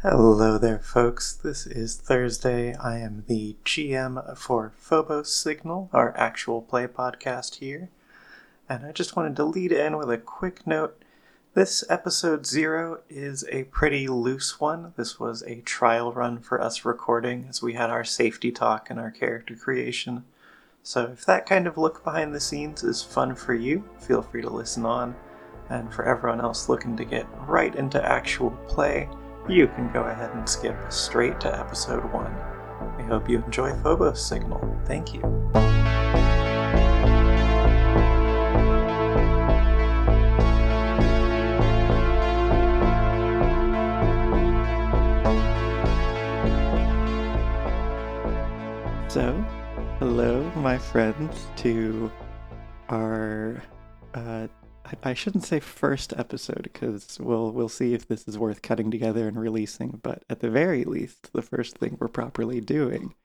Hello there, folks. This is Thursday. I am the GM for Phobos Signal, our actual play podcast here. And I just wanted to lead in with a quick note. This episode 0 is a pretty loose one. This was a trial run for us recording as we had our safety talk and our character creation. So if that kind of look behind the scenes is fun for you, feel free to listen on. And for everyone else looking to get right into actual play, you can go ahead and skip straight to episode 1. We hope you enjoy Phobos Signal. Thank you. So, hello, my friends, to our I shouldn't say first episode, because we'll see if this is worth cutting together and releasing, but at the very least, the first thing we're properly doing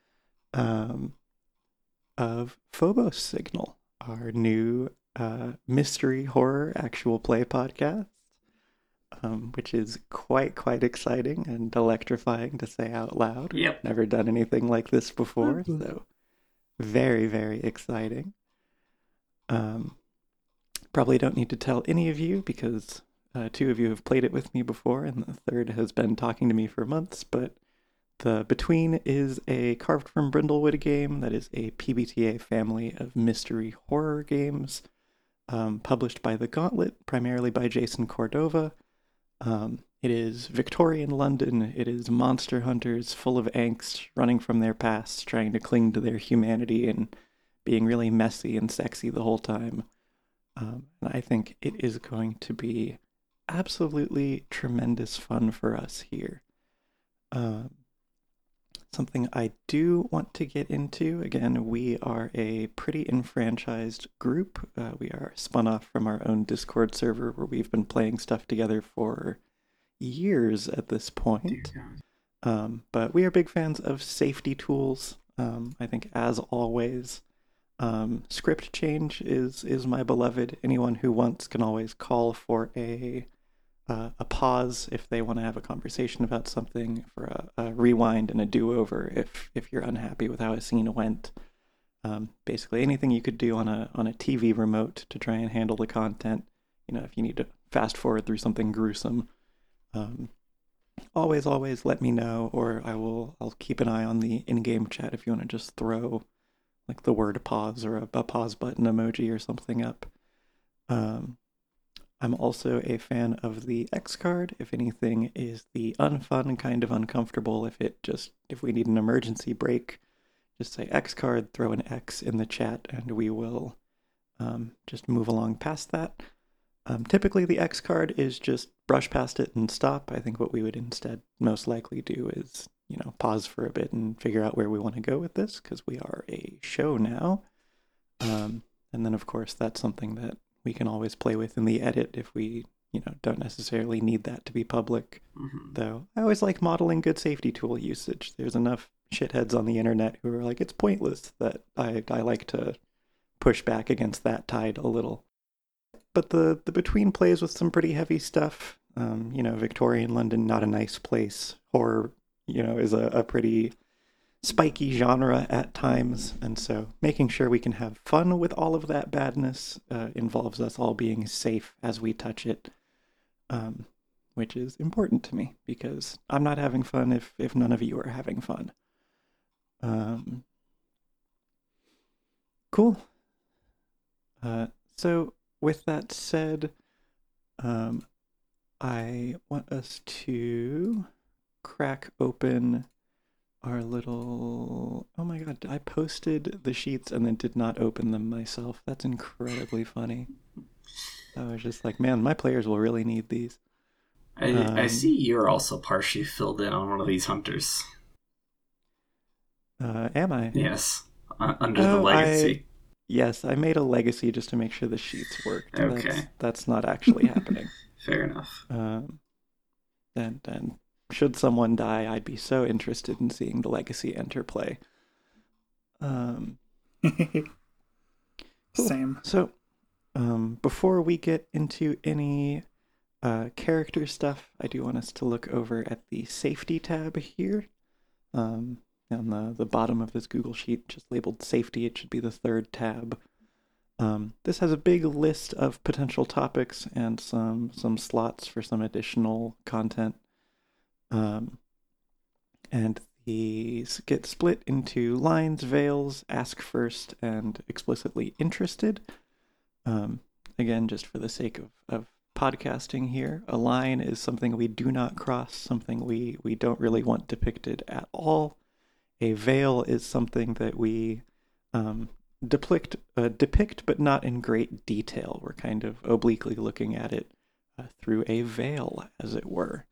of Phobos Signal, our new mystery horror actual play podcast, which is quite exciting and electrifying to say out loud. Yep. Never done anything like this before, so very exciting. Probably don't need to tell any of you because 2 of you have played it with me before and the third has been talking to me for months, but the Between is a Carved from Brindlewood game that is a PBTA family of mystery horror games published by The Gauntlet, primarily by Jason Cordova. It is Victorian London. It is monster hunters full of angst, running from their past, trying to cling to their humanity and being really messy and sexy the whole time. And I think it is going to be absolutely tremendous fun for us here. Something I do want to get into, again, we are a pretty enfranchised group. We are spun off from our own Discord server where we've been playing stuff together for years at this point. But we are big fans of safety tools. I think, as always, script change is my beloved. Anyone who wants can always call for a pause if they want to have a conversation about something, for a rewind and a do-over if you're unhappy with how a scene went. Basically anything you could do on a TV remote to try and handle the content. If you need to fast forward through something gruesome, always let me know, or I'll keep an eye on the in-game chat if you want to just throw like the word pause or a pause button emoji or something up. I'm also a fan of the X card. If anything is the unfun kind of uncomfortable, if we need an emergency break, just say X card, throw an X in the chat, and we will just move along past that. Typically the X card is just brush past it and stop. I think what we would instead most likely do is pause for a bit and figure out where we want to go with this, because we are a show now. And then, of course, that's something that we can always play with in the edit if we, don't necessarily need that to be public. Mm-hmm. Though, I always like modeling good safety tool usage. There's enough shitheads on the internet who are like, it's pointless, that I like to push back against that tide a little. But the Between plays with some pretty heavy stuff. Victorian London, not a nice place. Horror is a pretty spiky genre at times, and so making sure we can have fun with all of that badness involves us all being safe as we touch it, which is important to me, because I'm not having fun if none of you are having fun. Cool. So with that said, I want us to crack open our little... Oh my god, I posted the sheets and then did not open them myself. That's incredibly funny. I was just like, man, my players will really need these. I see you're also partially filled in on one of these hunters. Am I? Yes, under the legacy. Yes, I made a legacy just to make sure the sheets worked. Okay. That's not actually happening. Fair enough. And should someone die, I'd be so interested in seeing the legacy enter play. Same. So, before we get into any Character stuff, I do want us to look over at the safety tab here. On the bottom of this Google Sheet, just labeled safety, it should be the third tab. This has a big list of potential topics and some slots for some additional content. And these get split into lines, veils, ask first, and explicitly interested. Again, just for the sake of podcasting here, a line is something we do not cross, something we don't really want depicted at all. A veil is something that we depict, but not in great detail. We're kind of obliquely looking at it through a veil, as it were.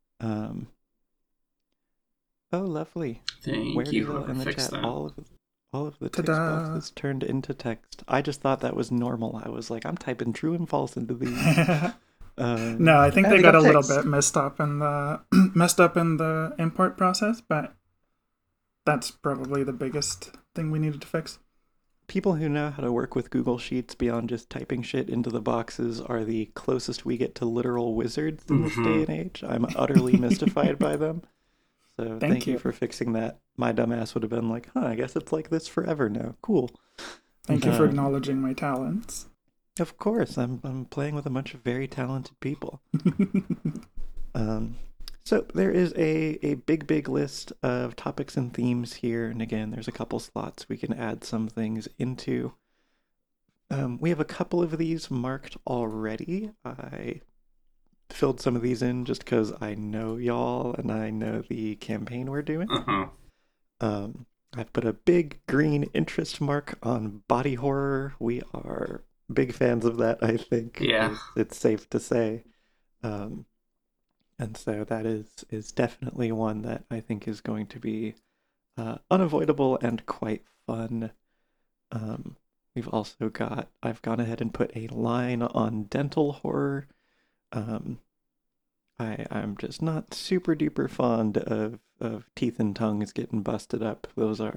Oh, lovely. Thank you, whoever fixed that. All of the text boxes turned into text. I just thought that was normal. I was like, I'm typing true and false into these. No, I think they got a little bit messed up in the import process, but that's probably the biggest thing we needed to fix. People who know how to work with Google Sheets beyond just typing shit into the boxes are the closest we get to literal wizards in this day and age. I'm utterly mystified by them. So thank you for fixing that. My dumbass would have been like, I guess it's like this forever now. Cool. Thank you for acknowledging my talents. Of course. I'm playing with a bunch of very talented people. So there is a big list of topics and themes here. And again, there's a couple slots we can add some things into. We have a couple of these marked already. I filled some of these in just because I know y'all and I know the campaign we're doing. I've put a big green interest mark on body horror. We are big fans of that, I think. Yeah. It's safe to say. And so that is definitely one that I think is going to be unavoidable and quite fun. I've gone ahead and put a line on dental horror. I'm just not super duper fond of teeth and tongues getting busted up.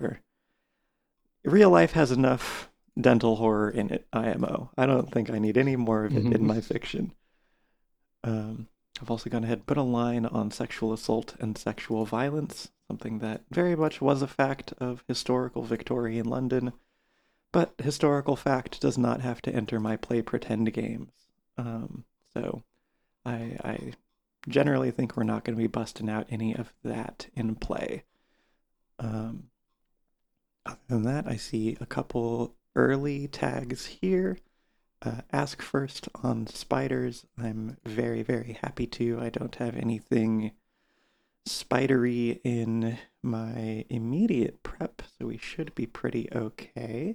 Real life has enough dental horror in it, IMO. I don't think I need any more of it in my fiction. I've also gone ahead and put a line on sexual assault and sexual violence, something that very much was a fact of historical Victorian London, but historical fact does not have to enter my play pretend games. So I generally think we're not going to be busting out any of that in play. Other than that, I see a couple early tags here. Ask first on spiders. I'm very, very happy to. I don't have anything spidery in my immediate prep, so we should be pretty okay.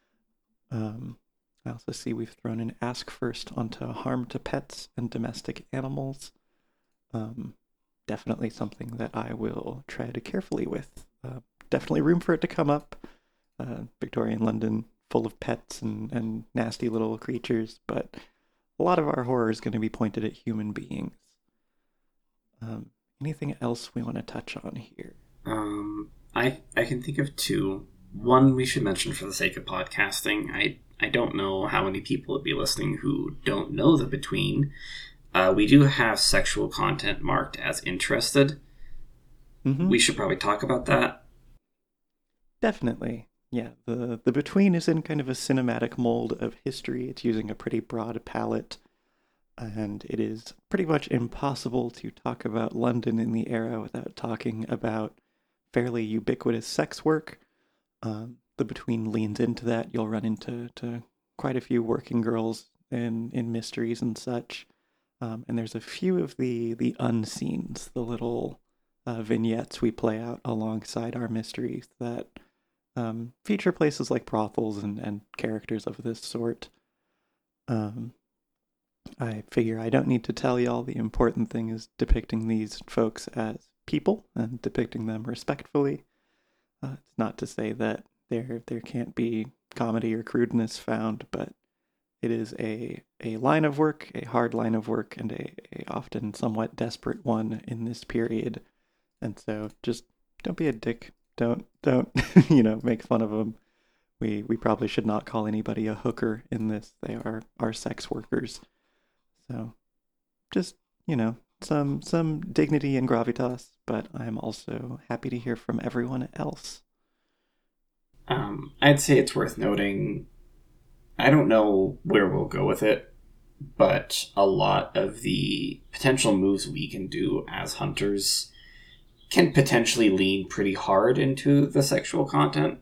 I also see we've thrown an ask first onto harm to pets and domestic animals. Definitely something that I will tread carefully with. Definitely room for it to come up. Victorian London, full of pets and nasty little creatures, but a lot of our horror is going to be pointed at human beings. Anything else we want to touch on here? I can think of two. One we should mention for the sake of podcasting. I don't know how many people would be listening who don't know the Between. We do have sexual content marked as interested. We should probably talk about that. Definitely. Yeah, the Between is in kind of a cinematic mold of history. It's using a pretty broad palette, and it is pretty much impossible to talk about London in the era without talking about fairly ubiquitous sex work. The Between leans into that. You'll run into quite a few working girls in mysteries and such. And there's a few of the unseens, the little vignettes we play out alongside our mysteries that feature places like brothels and characters of this sort. I figure I don't need to tell y'all the important thing is depicting these folks as people and depicting them respectfully. It's not to say that there can't be comedy or crudeness found, but it is a line of work, a hard line of work, and a often somewhat desperate one in this period. And so just don't be a dick. Don't make fun of them. We probably should not call anybody a hooker in this. They are sex workers. So just, some dignity and gravitas, but I'm also happy to hear from everyone else. I'd say it's worth noting, I don't know where we'll go with it, but a lot of the potential moves we can do as hunters can potentially lean pretty hard into the sexual content.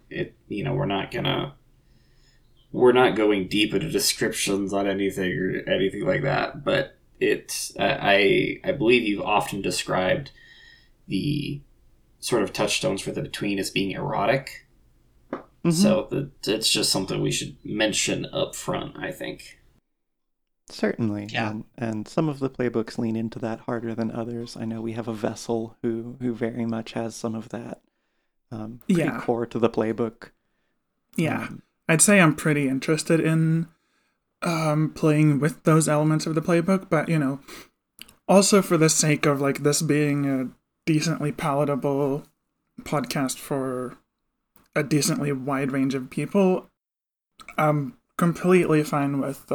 We're not going deep into descriptions on anything or anything like that, but I believe you've often described the sort of touchstones for the between as being erotic. Mm-hmm. So it's just something we should mention up front, I think. Certainly, yeah. And some of the playbooks lean into that harder than others. I know we have a vessel who very much has some of that pretty core to the playbook. Yeah, I'd say I'm pretty interested in playing with those elements of the playbook, but also for the sake of like this being a decently palatable podcast for a decently wide range of people, I'm completely fine with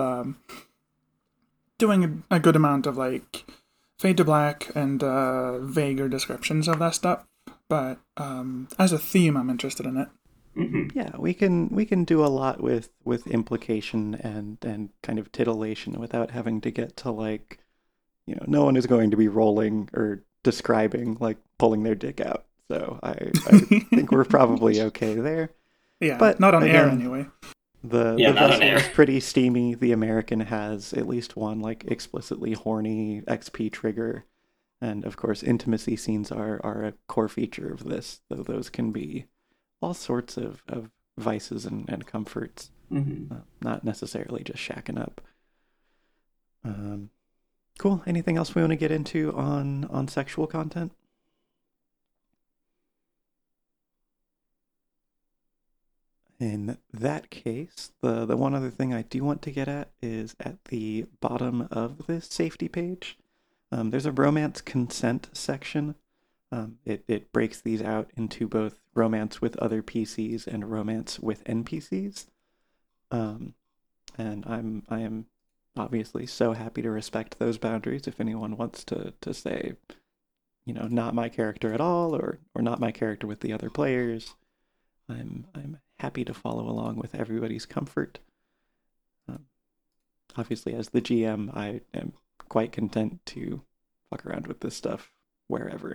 doing a good amount of like fade to black and vaguer descriptions of that stuff, but as a theme, I'm interested in it. Mm-hmm. Yeah, we can do a lot with implication and kind of titillation without having to get to like, no one is going to be rolling or describing like pulling their dick out. So I think we're probably okay there. Yeah, but not on air anyway. The vessel is pretty steamy. The American has at least one like explicitly horny XP trigger. And of course, intimacy scenes are a core feature of this, though those can be all sorts of vices and comforts, not necessarily just shacking up. Cool. Anything else we want to get into on sexual content? In that case, the one other thing I do want to get at is at the bottom of this safety page. There's a romance consent section. It breaks these out into both romance with other PCs and romance with NPCs. And I am obviously so happy to respect those boundaries. If anyone wants to say, not my character at all, or not my character with the other players, I'm happy to follow along with everybody's comfort. Obviously, as the GM, I am quite content to fuck around with this stuff wherever.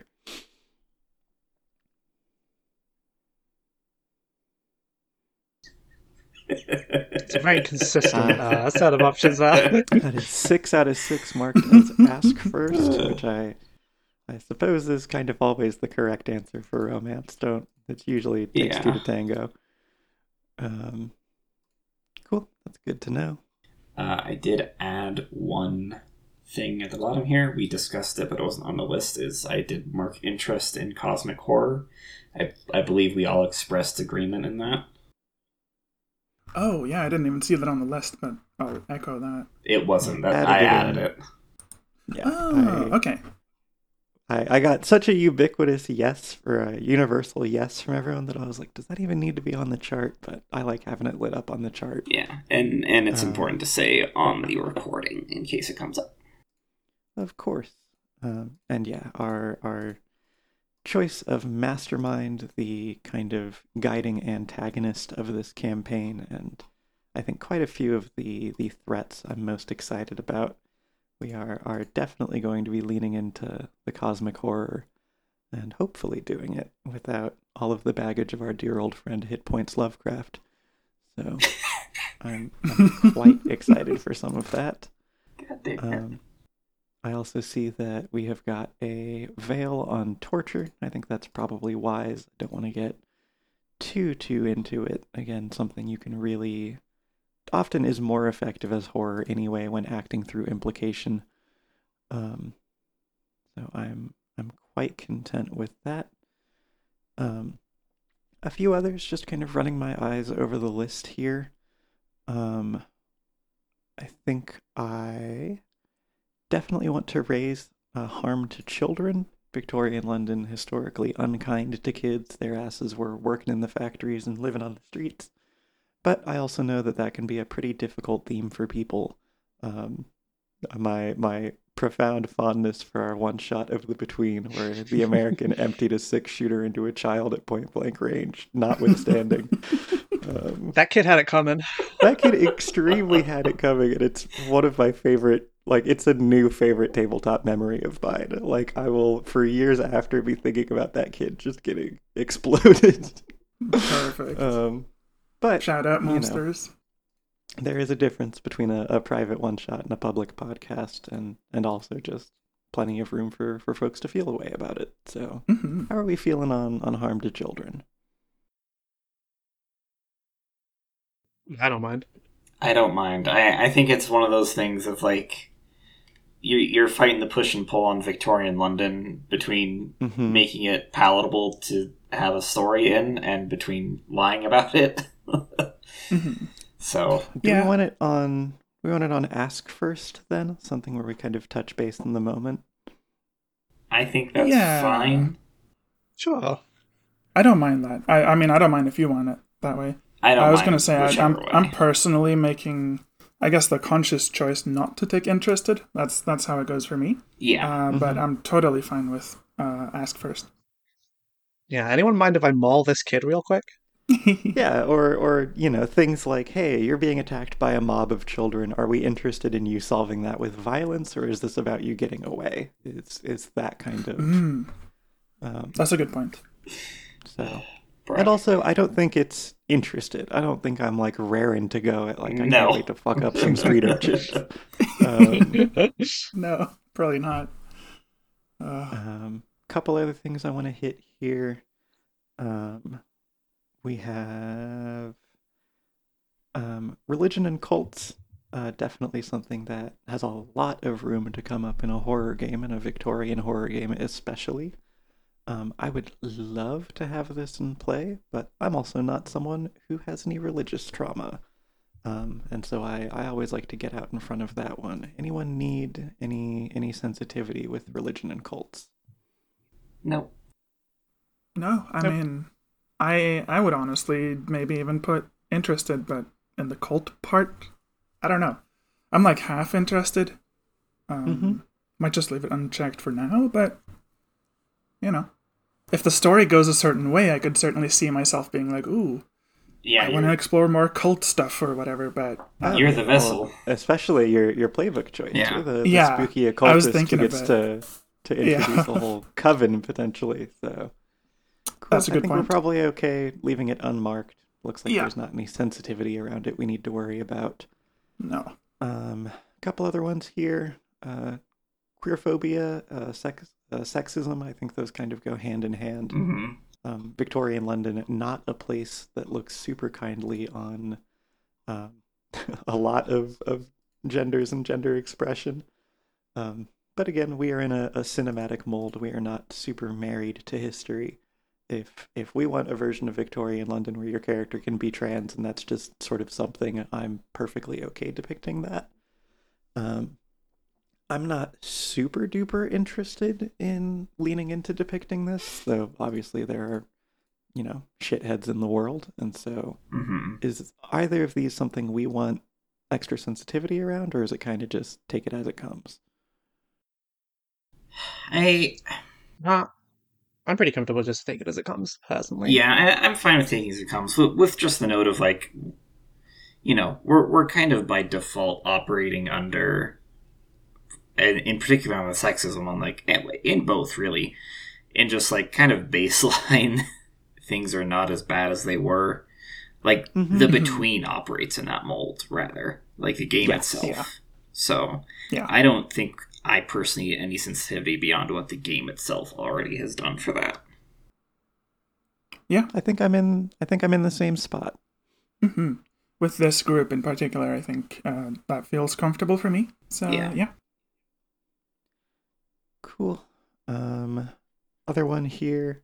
It's a very consistent set of options there. That is 6 out of 6 marked as ask first, which I suppose is kind of always the correct answer for romance. It usually takes 2 to tango. Cool. That's good to know. I did add one thing at the bottom here. We discussed it, but it wasn't on the list. I did mark interest in cosmic horror. I believe we all expressed agreement in that. Oh, yeah, I didn't even see that on the list, but I'll echo that. It wasn't. I added it. Yeah. Oh, okay. I got such a ubiquitous yes, or a universal yes from everyone that I was like, does that even need to be on the chart? But I like having it lit up on the chart. Yeah, and it's important to say on the recording in case it comes up. Of course. And yeah, our choice of Mastermind, the kind of guiding antagonist of this campaign, and I think quite a few of the threats I'm most excited about. We are definitely going to be leaning into the cosmic horror, and hopefully doing it without all of the baggage of our dear old friend Hit Points Lovecraft. So I'm quite excited for some of that. God damn it. I also see that we have got a veil on torture. I think that's probably wise. I don't want to get too into it. Again, something you can really often is more effective as horror anyway when acting through implication. So I'm quite content with that. A few others, just kind of running my eyes over the list here. I think I definitely want to raise harm to children. Victorian London, historically unkind to kids. Their asses were working in the factories and living on the streets. But I also know that can be a pretty difficult theme for people. My profound fondness for our one shot of The Between, where the American emptied a 6-shooter into a child at point blank range, notwithstanding. That kid had it coming. That kid extremely had it coming, and it's one of my favorite, like, it's a new favorite tabletop memory of mine. Like, I will, for years after, be thinking about that kid just getting exploded. Perfect. But shout out monsters. There is a difference between a private one-shot and a public podcast, and also just plenty of room for folks to feel a way about it. So how are we feeling on harm to children? I don't mind. I don't mind. I think it's one of those things of like you're fighting the push and pull on Victorian London between making it palatable to have a story in and between lying about it. So we want it on Ask First then? Something where we kind of touch base in the moment? I think that's fine. Sure. I don't mind that. I mean, I don't mind if you want it that way. I was going to say, I'm personally making, I guess, the conscious choice not to take interested. That's how it goes for me. Yeah. But I'm totally fine with Ask First. Yeah, anyone mind if I maul this kid real quick? Yeah, or things like, hey, you're being attacked by a mob of children. Are we interested in you solving that with violence, or is this about you getting away? It's that kind of... That's a good point. So... And also, I don't think it's interested. I don't think I'm, like, raring to go at, like, I can't wait to fuck up some street urchins. No, probably not. Couple other things I want to hit here. We have religion and cults. Definitely something that has a lot of room to come up in a horror game, and a Victorian horror game especially. I would love to have this in play, but I'm also not someone who has any religious trauma. And so I always like to get out in front of that one. Anyone need any sensitivity with religion and cults? No. No, I mean, I would honestly maybe even put interested, but in the cult part, I don't know. I'm like half interested. Might just leave it unchecked for now, but if the story goes a certain way, I could certainly see myself being like, ooh, I want to explore more cult stuff or whatever, but... you're the vessel. Well, especially your playbook choice. Yeah. You're the spooky occultist who gets to introduce a whole coven, potentially. So cool. That's a good point. We're probably okay leaving it unmarked. Looks like there's not any sensitivity around it we need to worry about. No. A couple other ones here. Queerphobia, sexism, I think those kind of go hand in hand. Victorian London, not a place that looks super kindly on a lot of genders and gender expression. But again, we are in a cinematic mold. We are not super married to history. If we want a version of Victorian London where your character can be trans and that's just sort of something, I'm perfectly okay depicting that. I'm not super duper interested in leaning into depicting this, though obviously there are, shitheads in the world, and so is either of these something we want extra sensitivity around, or is it kind of just take it as it comes? I'm pretty comfortable just take it as it comes, personally. Yeah, I'm fine with taking it as it comes, with just the note of, like, we're kind of by default operating under... And in particular on the sexism, on like in both really, in just like kind of baseline, things are not as bad as they were. Like the Between operates in that mold rather, like the game itself. Yeah. So I don't think I personally need any sensitivity beyond what the game itself already has done for that. Yeah, I think I'm in the same spot. With this group in particular, I think that feels comfortable for me. So yeah. Cool. Other one here.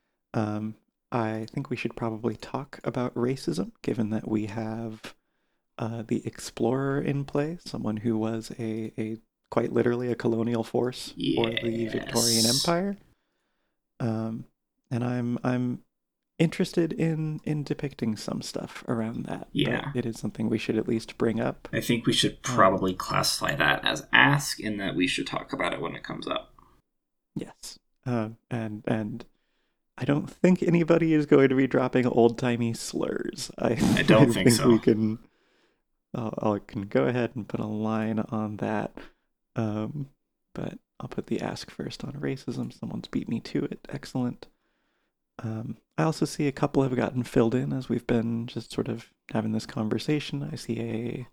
I think we should probably talk about racism, given that we have the Explorer in play, someone who was a quite literally a colonial force for the Victorian Empire. And I'm interested in depicting some stuff around that. Yeah. But it is something we should at least bring up. I think we should probably classify that as ask, in that we should talk about it when it comes up. Yes. And I don't think anybody is going to be dropping old-timey slurs. I don't think so. We can... I can go ahead and put a line on that. But I'll put the ask first on racism. Someone's beat me to it. Excellent. I also see a couple have gotten filled in as we've been just sort of having this conversation. I see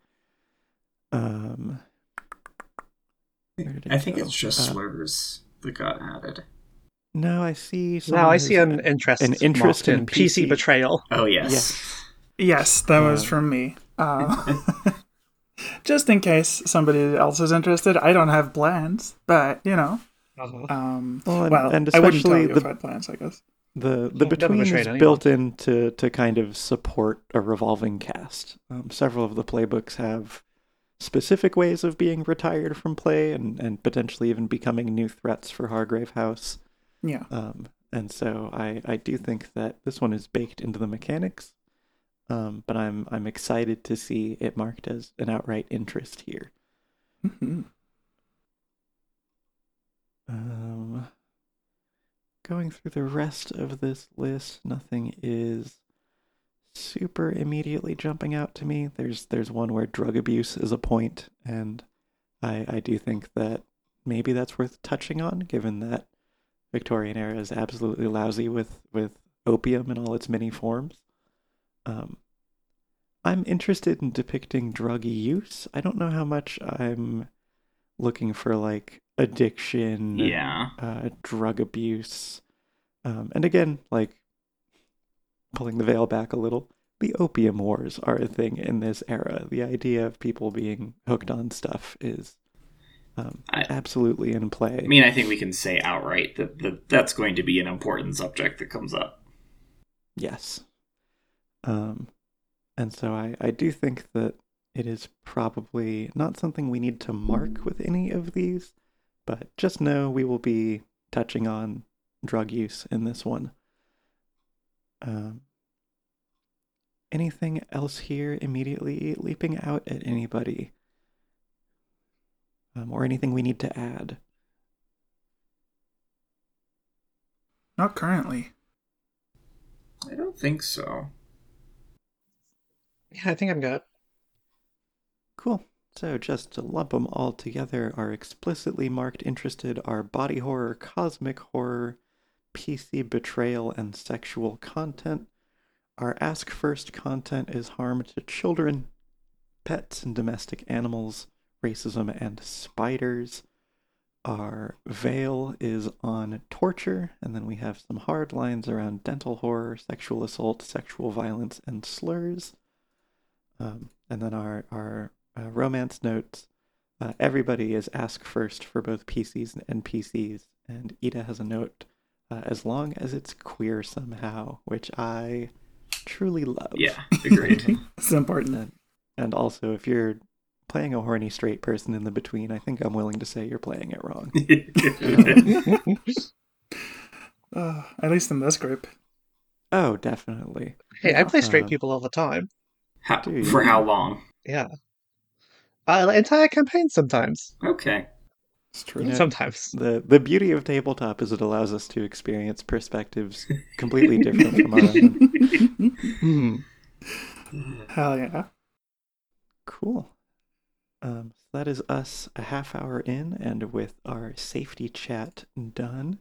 I think it's just slurs that got added. No, I see. No, I see an interest in PC betrayal. Oh yes, yes, that was from me. Just in case somebody else is interested, I don't have plans, but you know. And I wouldn't tell especially you if I had plans, I guess. The between is built in to kind of support a revolving cast. Several of the playbooks have specific ways of being retired from play and potentially even becoming new threats for Hargrave House. Yeah. And so I do think that this one is baked into the mechanics. But I'm excited to see it marked as an outright interest here. Mm-hmm. Going through the rest of this list, nothing is super immediately jumping out to me. There's one where drug abuse is a point, and I do think that maybe that's worth touching on, given that Victorian era is absolutely lousy with opium in all its many forms. I'm interested in depicting drug use. I don't know how much I'm looking for, like, addiction, drug abuse. And again, like, pulling the veil back a little, the opium wars are a thing in this era. The idea of people being hooked on stuff is absolutely in play. I mean, I think we can say outright that that's going to be an important subject that comes up. Yes. And so I do think that it is probably not something we need to mark with any of these, but just know we will be touching on drug use in this one. Anything else here immediately leaping out at anybody? Or anything we need to add? Not currently. I don't think so. Yeah, I think I'm good. Cool. So just to lump them all together, our explicitly marked interested are body horror, cosmic horror, PC betrayal, and sexual content. Our ask first content is harm to children, pets and domestic animals, racism, and spiders. Our veil is on torture, and then we have some hard lines around dental horror, sexual assault, sexual violence, and slurs. And then our romance notes, everybody is ask first for both PCs and NPCs, and Ida has a note, as long as it's queer somehow, which I truly love. Yeah, agreed. It's important. And also, if you're playing a horny straight person in the between, I think I'm willing to say you're playing it wrong. At least in this group. Oh, definitely. Hey, I play straight people all the time. For how long? Yeah. Entire campaigns sometimes. Okay. It's true. Sometimes. The beauty of tabletop is it allows us to experience perspectives completely different from our own. Hell yeah. Cool. So that is us a half hour in, and with our safety chat done.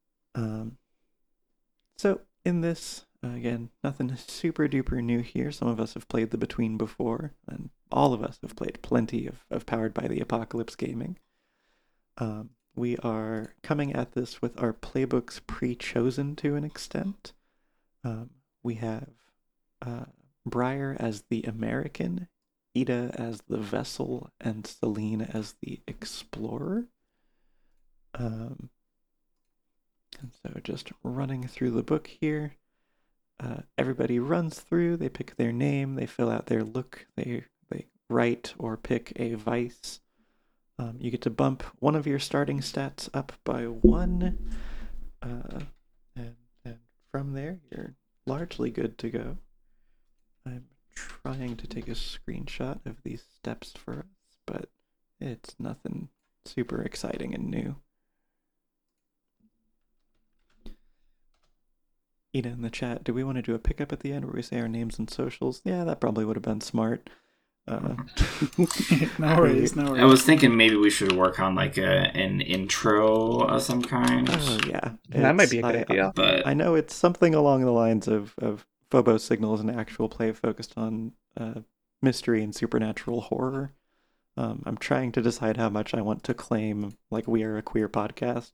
So in this, again, nothing super duper new here. Some of us have played the Between before, and all of us have played plenty of Powered by the Apocalypse gaming. We are coming at this with our playbooks pre-chosen to an extent. We have Briar as the American, Ida as the vessel, and Celine as the explorer. And so just running through the book here, everybody runs through, they pick their name, they fill out their look, they write or pick a vice. You get to bump one of your starting stats up by 1, and from there, your largely good to go. I'm trying to take a screenshot of these steps for us, but it's nothing super exciting and new. Ina in the chat, do we want to do a pickup at the end where we say our names and socials? Yeah, that probably would have been smart. No worries, no worries. I was thinking maybe we should work on like an intro of some kind. Oh yeah, That might be a good idea. But I know it's something along the lines of Phobos Signal is an actual play focused on mystery and supernatural horror. I'm trying to decide how much I want to claim like we are a queer podcast.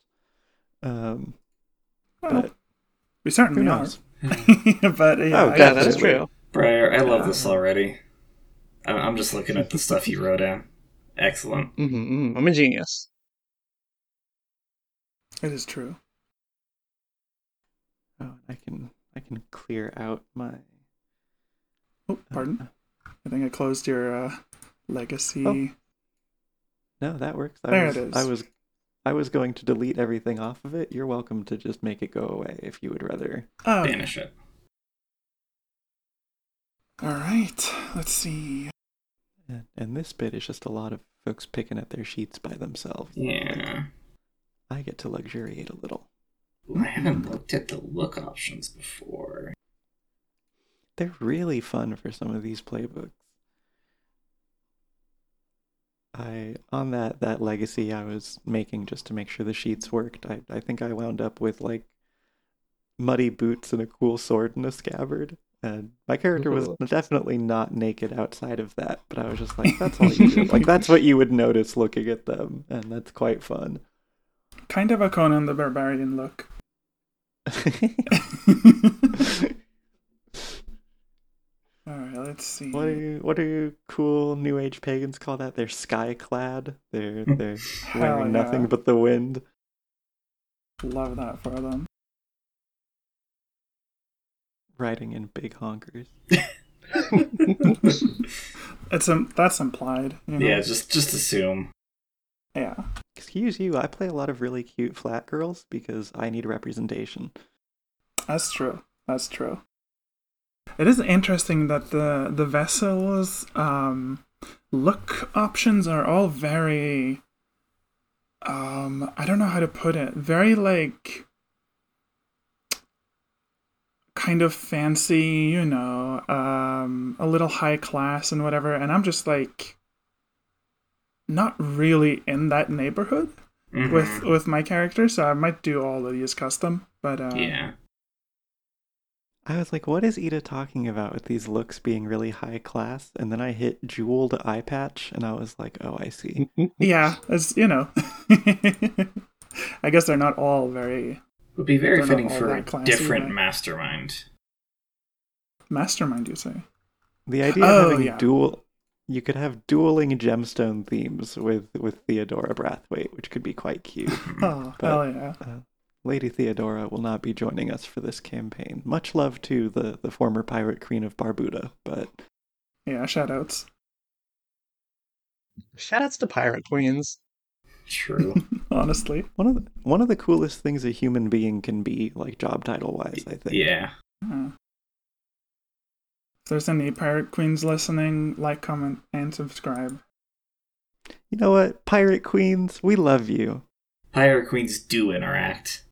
But we certainly who are. knows? But yeah, Oh, Yeah, that is true. Briar, I love this already. I'm just looking at the stuff you wrote down. Excellent. I'm a genius. it is true. Oh, I can clear out my. Oh, pardon. I think I closed your legacy. Oh. No, that works. There it is. I was going to delete everything off of it. You're welcome to just make it go away if you would rather. Oh, Banish it. all right. Let's see. And this bit is just a lot of folks picking at their sheets by themselves. Yeah. I get to luxuriate a little. Ooh, I haven't looked at the look options before. They're really fun for some of these playbooks. On that legacy I was making just to make sure the sheets worked, I think I wound up with like muddy boots and a cool sword and a scabbard. And my character was definitely not naked outside of that, but I was just like, that's all you do. Like, that's what you would notice looking at them, and that's quite fun. Kind of a Conan the Barbarian look. All right, let's see. What do cool New Age pagans call that? They're sky clad. They're wearing nothing but the wind. Love that for them. Riding in big honkers. That's implied. You know? Yeah, just assume. Yeah. Excuse you, I play a lot of really cute flat girls because I need representation. That's true. That's true. It is interesting that the vessels look options are all very I don't know how to put it. Very like kind of fancy, you know, a little high class and whatever, and I'm just like not really in that neighborhood with my character, so I might do all of these custom, but yeah. I was like, what is Ida talking about with these looks being really high class? And then I hit jeweled eye patch, and I was like, oh, I see. Yeah, as you know. I guess they're not all very... Would be very fitting all for a that classy, different right? mastermind. Mastermind, you say? The idea of having you could have dueling gemstone themes with Theodora Brathwaite, which could be quite cute. Oh, But, hell yeah. Lady Theodora will not be joining us for this campaign. Much love to the former pirate queen of Barbuda, but... Yeah, shoutouts. Shoutouts to pirate queens. True. Honestly. One of the coolest things a human being can be, like job title wise, I think. Yeah. If there's any pirate queens listening, like, comment, and subscribe. You know what? Pirate queens, we love you. Pirate queens do interact.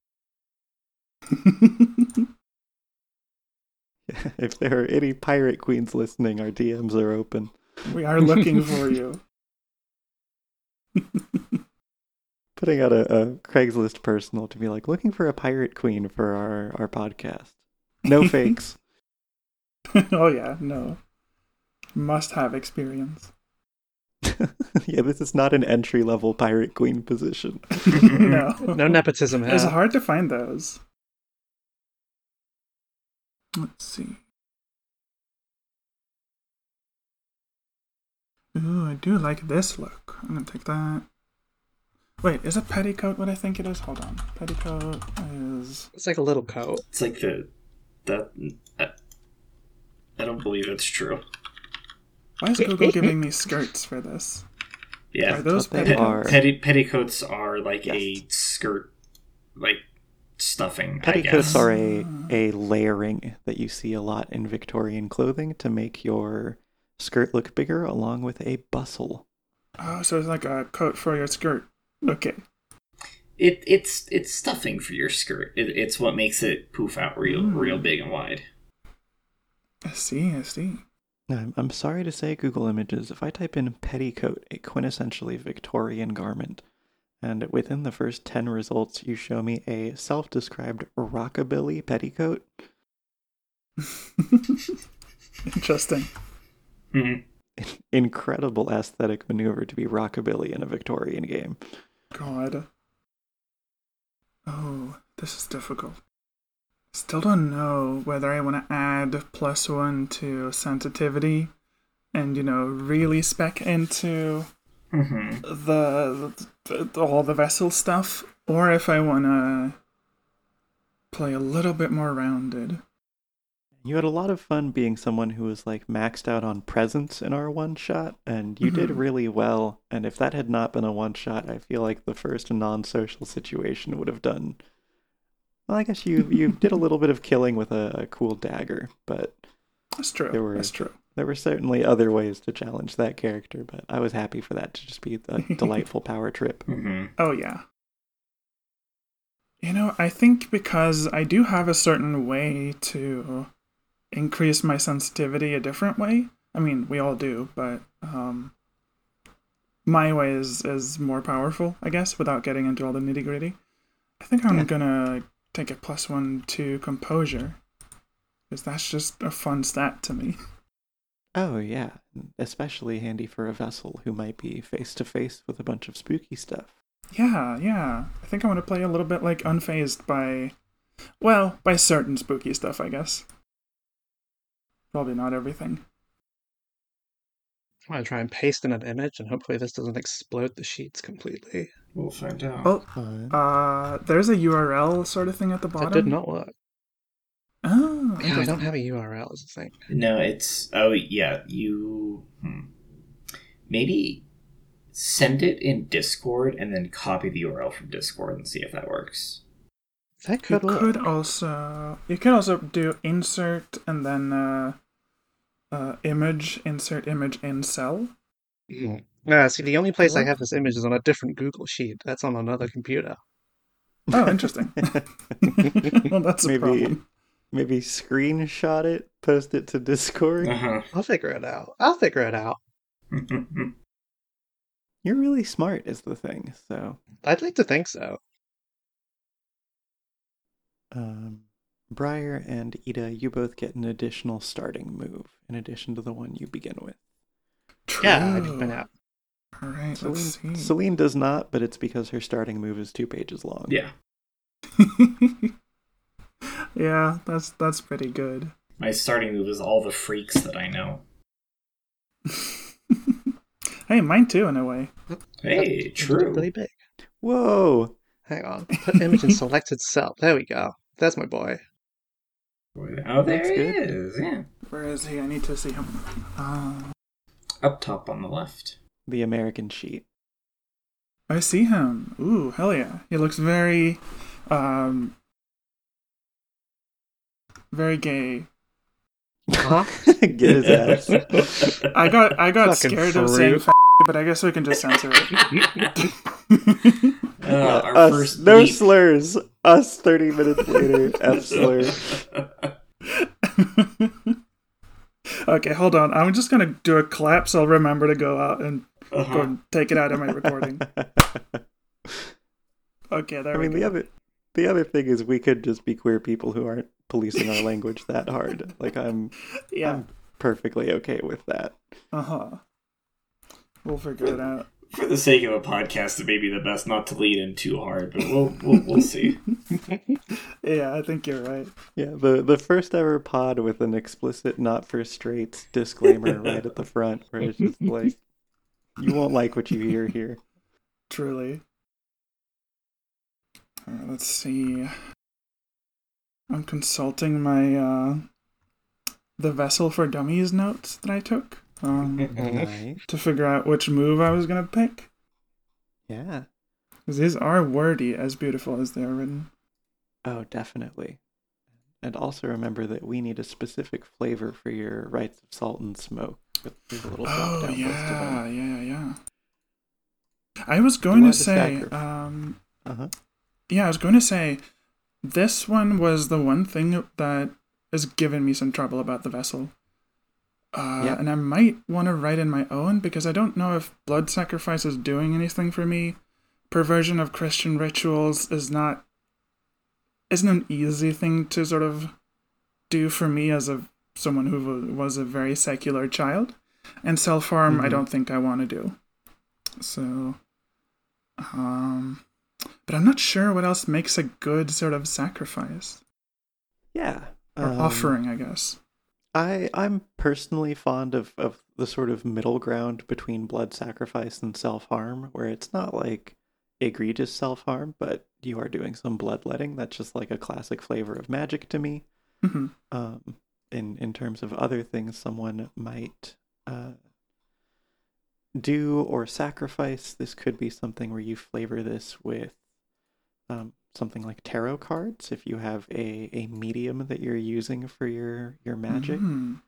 If there are any pirate queens listening, our DMs are open. We are looking for you. Putting out a Craigslist personal to be like, looking for a pirate queen for our podcast. No fakes. Oh yeah, no. Must have experience. Yeah, this is not an entry-level pirate queen position. No. No nepotism It's here. hard to find those. Let's see. Ooh, I do like this look. I'm gonna take that. Wait, is a petticoat what I think it is? Hold on. Petticoat is... It's like a little coat. It's like I don't believe it's true. Why is Google giving me skirts for this? Yeah. Are those But they petticoats? are. Petticoats are like Yes. a skirt, like stuffing, Petticoats I are guess. a layering that you see a lot in Victorian clothing to make your skirt look bigger, along with a bustle. Oh, so it's like a coat for your skirt. Okay. It's stuffing for your skirt. It's what makes it poof out real big and wide. I see. I'm sorry to say, Google Images, if I type in petticoat, a quintessentially Victorian garment, and within the first 10 results you show me a self-described rockabilly petticoat. Interesting. Mm-hmm. Incredible aesthetic maneuver to be rockabilly in a Victorian game. God. Oh, this is difficult. Still don't know whether I want to add +1 to sensitivity and, really spec into all the vessel stuff, or if I want to play a little bit more rounded. You had a lot of fun being someone who was like maxed out on presence in our one shot, and you did really well. And if that had not been a one shot, I feel like the first non-social situation would have done. Well, I guess you did a little bit of killing with a cool dagger, but That's true. That's true. There were certainly other ways to challenge that character, but I was happy for that to just be a delightful power trip. Mm-hmm. Oh yeah. I think because I do have a certain way to increase my sensitivity a different way. I mean, we all do, but my way is more powerful, I guess, without getting into all the nitty-gritty. I think I'm gonna take a +1 to composure, because that's just a fun stat to me. Oh yeah, especially handy for a vessel who might be face to face with a bunch of spooky stuff. Yeah. I think I want to play a little bit like unfazed by certain spooky stuff, I guess. Probably not everything. I'm going to try and paste in an image, and hopefully this doesn't explode the sheets completely. We'll find out. Oh, there's a URL sort of thing at the bottom. That did not work. Oh, yeah, I don't have a URL as a thing. No, it's... Oh, yeah, you... Maybe send it in Discord and then copy the URL from Discord and see if that works. That could work. You could also do insert and then image, insert image in cell. See, the only place I have this image is on a different Google Sheet. That's on another computer. Oh, interesting. Well, that's a problem. Maybe screenshot it, post it to Discord. Uh-huh. I'll figure it out. You're really smart is the thing, so... I'd like to think so. Briar and Ida, you both get an additional starting move, in addition to the one you begin with. True. Yeah, I just went out. Alright, let's see. Celine does not, but it's because her starting move is 2 pages long. Yeah. Yeah, that's pretty good. My starting move is all the freaks that I know. Hey, mine too, in a way. Hey, true. Really big. Whoa! Hang on. Put image in selected cell. There we go. That's my boy. Oh, there That's he good. is, yeah. Where is he? I need to see him. Up top on the left. The American sheet. I see him. Ooh, hell yeah. He looks very, very gay. Huh? Get his ass. I got Fucking scared of fruit. saying but I guess we can just censor it. Our Us, first no bleep. slurs. Us 30 minutes later, F slur. Okay, hold on. I'm just gonna do a clap so I'll remember to go out and go and take it out of my recording. Okay, there we go. The other thing is we could just be queer people who aren't policing our language that hard. Like I'm perfectly okay with that. We'll figure it out. For the sake of a podcast, it may be the best not to lead in too hard, but we'll see. Yeah, I think you're right. Yeah, the first ever pod with an explicit not for straights disclaimer right at the front, where it's just like, you won't like what you hear here. Truly. Alright, let's see. I'm consulting my the Vessel for Dummies notes that I took Right. to figure out which move I was gonna pick. Yeah. Because these are wordy, as beautiful as they are written. Oh, definitely. And also remember that we need a specific flavor for your Rites of Salt and Smoke. There's a little drop Oh down list of them. yeah. I was You going to wanted to say, Uh-huh. yeah, I was going to say, this one was the one thing that has given me some trouble about the vessel. Yeah. And I might want to write in my own because I don't know if blood sacrifice is doing anything for me. Perversion of Christian rituals isn't an easy thing to sort of do for me as someone who was a very secular child, and self-harm I don't think I want to do. So, but I'm not sure what else makes a good sort of sacrifice. Yeah. Or offering, I guess. I'm personally fond of the sort of middle ground between blood sacrifice and self-harm, where it's not like egregious self-harm, but you are doing some bloodletting. That's just like a classic flavor of magic to me. In terms of other things someone might do or sacrifice, this could be something where you flavor this with something like tarot cards if you have a medium that you're using for your magic.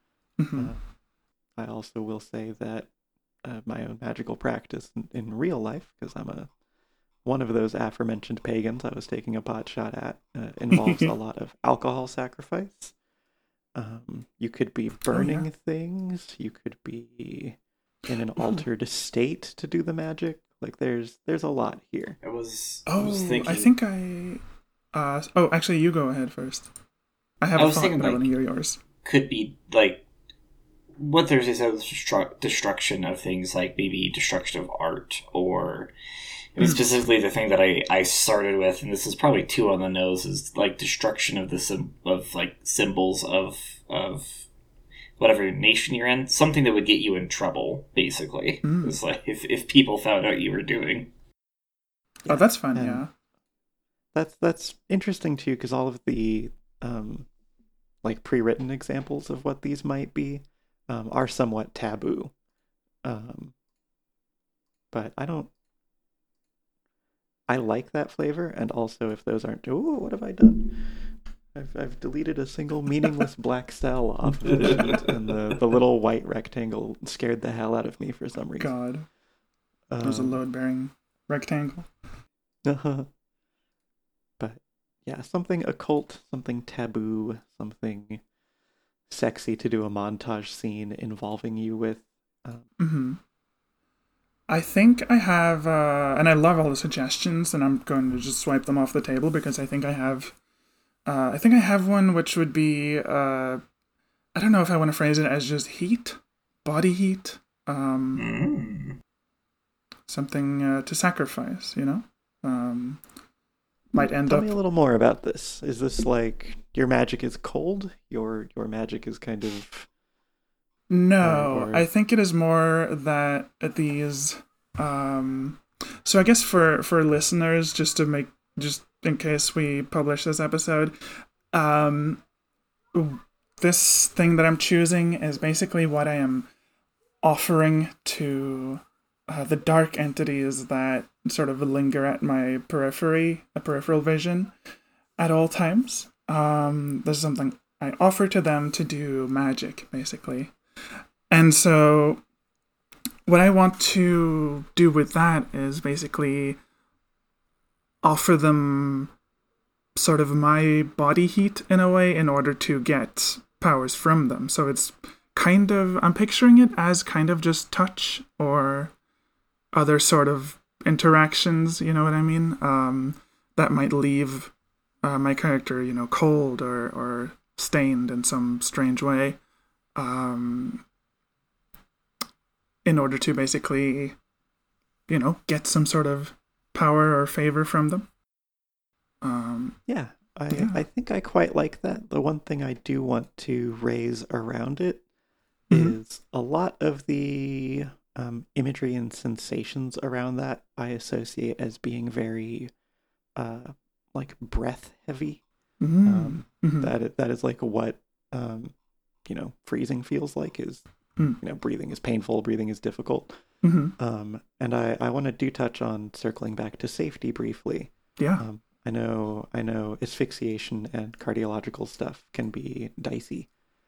I also will say that my own magical practice in real life, because I'm one of those aforementioned pagans I was taking a pot shot at, involves a lot of alcohol sacrifice. You could be burning things. You could be in an altered state to do the magic. Like there's a lot here. I was thinking. Actually, you go ahead first. I have a thought, but I want to hear yours. Could be like what there's is a destruction of things, like maybe destruction of art, or I mean, specifically the thing that I started with, and this is probably too on the nose, is like destruction of like symbols of whatever nation you're in, something that would get you in trouble, basically. It's like if people found out you were doing. Oh, that's fun. Yeah, that's interesting too, because all of the like pre-written examples of what these might be are somewhat taboo. But I like that flavor, and also if those aren't, what have I done? I've deleted a single meaningless black cell off of the sheet, and the little white rectangle scared the hell out of me for some reason. God, it was a load-bearing rectangle. But yeah, something occult, something taboo, something sexy to do a montage scene involving you with. I think I have, and I love all the suggestions, and I'm going to just swipe them off the table because I think I have one which would be, I don't know if I want to phrase it as just heat, body heat, something to sacrifice, you know? Might end Tell up... me a little more about this. Is this like your magic is cold? Your magic is kind of... No, I think it is more that these... so I guess for listeners, just in case we publish this episode, this thing that I'm choosing is basically what I am offering to the dark entities that sort of linger at my peripheral vision at all times. This is something I offer to them to do magic, basically. And so what I want to do with that is basically offer them sort of my body heat in a way in order to get powers from them. So it's kind of, I'm picturing it as kind of just touch or other sort of interactions, you know what I mean? That might leave my character, you know, cold or stained in some strange way. In order to basically, you know, get some sort of power or favor from them. I think I quite like that. The one thing I do want to raise around it is a lot of the imagery and sensations around that I associate as being very like breath heavy. That is like what you know, freezing feels like, is you know, breathing is painful, breathing is difficult. And I want to touch on circling back to safety briefly. I I know asphyxiation and cardiological stuff can be dicey.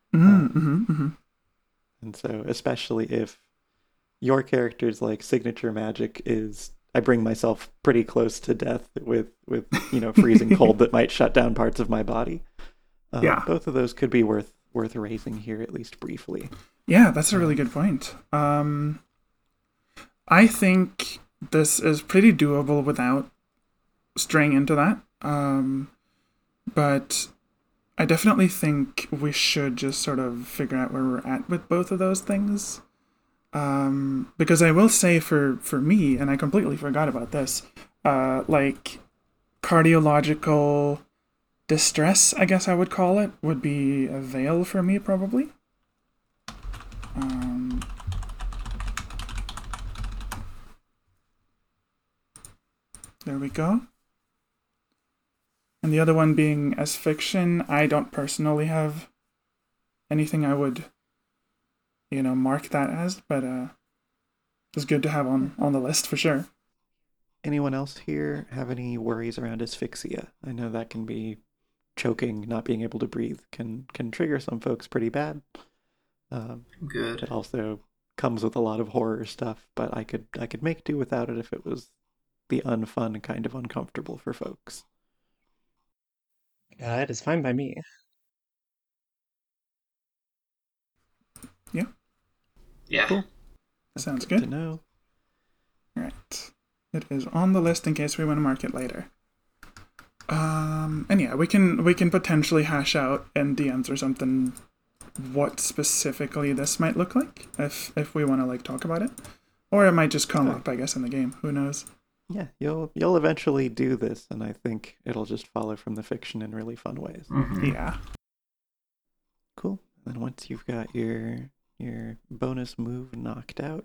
And so especially if your character's like signature magic is I bring myself pretty close to death with freezing cold that might shut down parts of my body. Yeah. Both of those could be worth raising here at least briefly. Yeah, that's a really good point. I think this is pretty doable without straying into that. But I definitely think we should just sort of figure out where we're at with both of those things. Because I will say for me, and I completely forgot about this, like cardiological distress, I guess I would call it, would be a veil for me probably. There we go. And the other one being asphyxiation. I don't personally have anything I would, mark that as, but it's good to have on the list for sure. Anyone else here have any worries around asphyxia? I know that can be choking, not being able to breathe, can trigger some folks pretty bad. Good. It also comes with a lot of horror stuff, but I could make do without it if it was the unfun kind of uncomfortable for folks. It is fine by me. Yeah. Yeah. Cool. Sounds good good. to know. Right. It is on the list in case we want to mark it later. And yeah, we can potentially hash out in DMs or something what specifically this might look like if we want to like talk about it, or it might just come up, I guess, in the game. Who knows? Yeah, you'll eventually do this, and I think it'll just follow from the fiction in really fun ways. Mm-hmm. Yeah. Cool. And then once you've got your bonus move knocked out,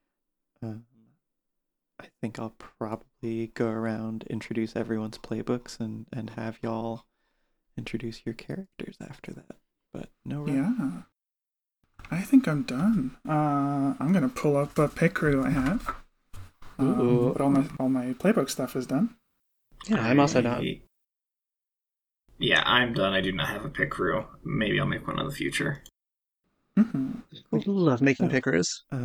I think I'll probably go around, introduce everyone's playbooks, and have y'all introduce your characters after that. But no rush. Yeah. I think I'm done. I'm gonna pull up a pick crew I have. Ooh. But all my playbook stuff is done. Yeah, I'm also done. Yeah, I'm done. I do not have a pick crew. Maybe I'll make one in the future. Mm-hmm. We love making pickers.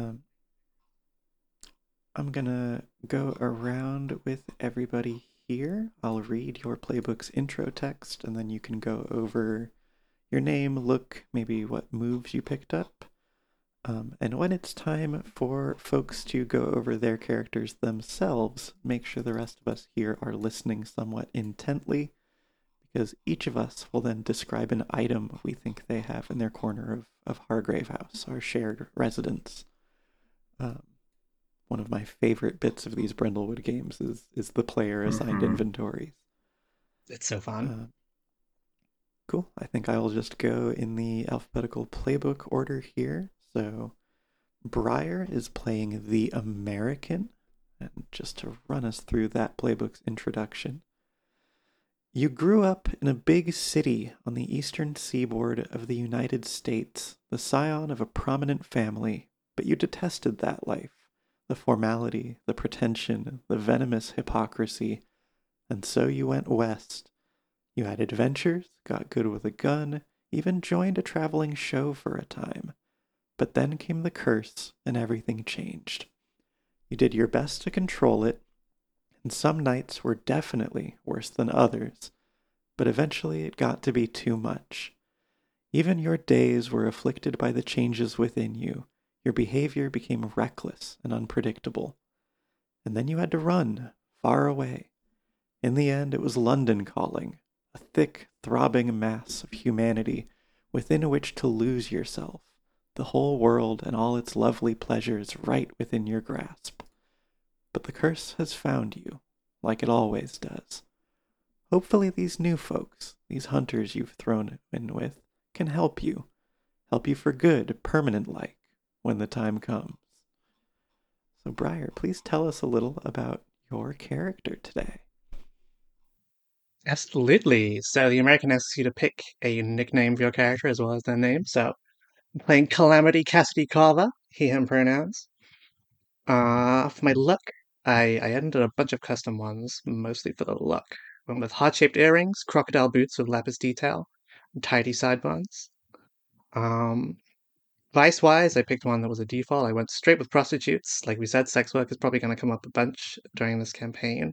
I'm gonna go around with everybody here. I'll read your playbook's intro text, and then you can go over your name, look, maybe what moves you picked up. And when it's time for folks to go over their characters themselves, make sure the rest of us here are listening somewhat intently, because each of us will then describe an item we think they have in their corner of Hargrave House, our shared residence. One of my favorite bits of these Brindlewood games is the player-assigned inventories. It's so fun. Cool. I think I will just go in the alphabetical playbook order here. So, Briar is playing the American. And just to run us through that playbook's introduction. You grew up in a big city on the eastern seaboard of the United States, the scion of a prominent family, but you detested that life. The formality, the pretension, the venomous hypocrisy, and so you went west. You had adventures, got good with a gun, even joined a traveling show for a time. But then came the curse, and everything changed. You did your best to control it, and some nights were definitely worse than others, but eventually it got to be too much. Even your days were afflicted by the changes within you. Your behavior became reckless and unpredictable. And then you had to run, far away. In the end, it was London calling, a thick, throbbing mass of humanity within which to lose yourself, the whole world and all its lovely pleasures right within your grasp. But the curse has found you, like it always does. Hopefully these new folks, these hunters you've thrown in with, can help you for good, permanent-like, when the time comes. So Briar, please tell us a little about your character today. Absolutely. So the American asks you to pick a nickname for your character as well as their name. So I'm playing Calamity Cassidy Carver, he, him pronouns. For my luck, I added a bunch of custom ones, mostly for the luck. Went with heart-shaped earrings, crocodile boots with lapis detail, and tidy sideburns. Vice-wise, I picked one that was a default. I went straight with prostitutes. Like we said, sex work is probably going to come up a bunch during this campaign.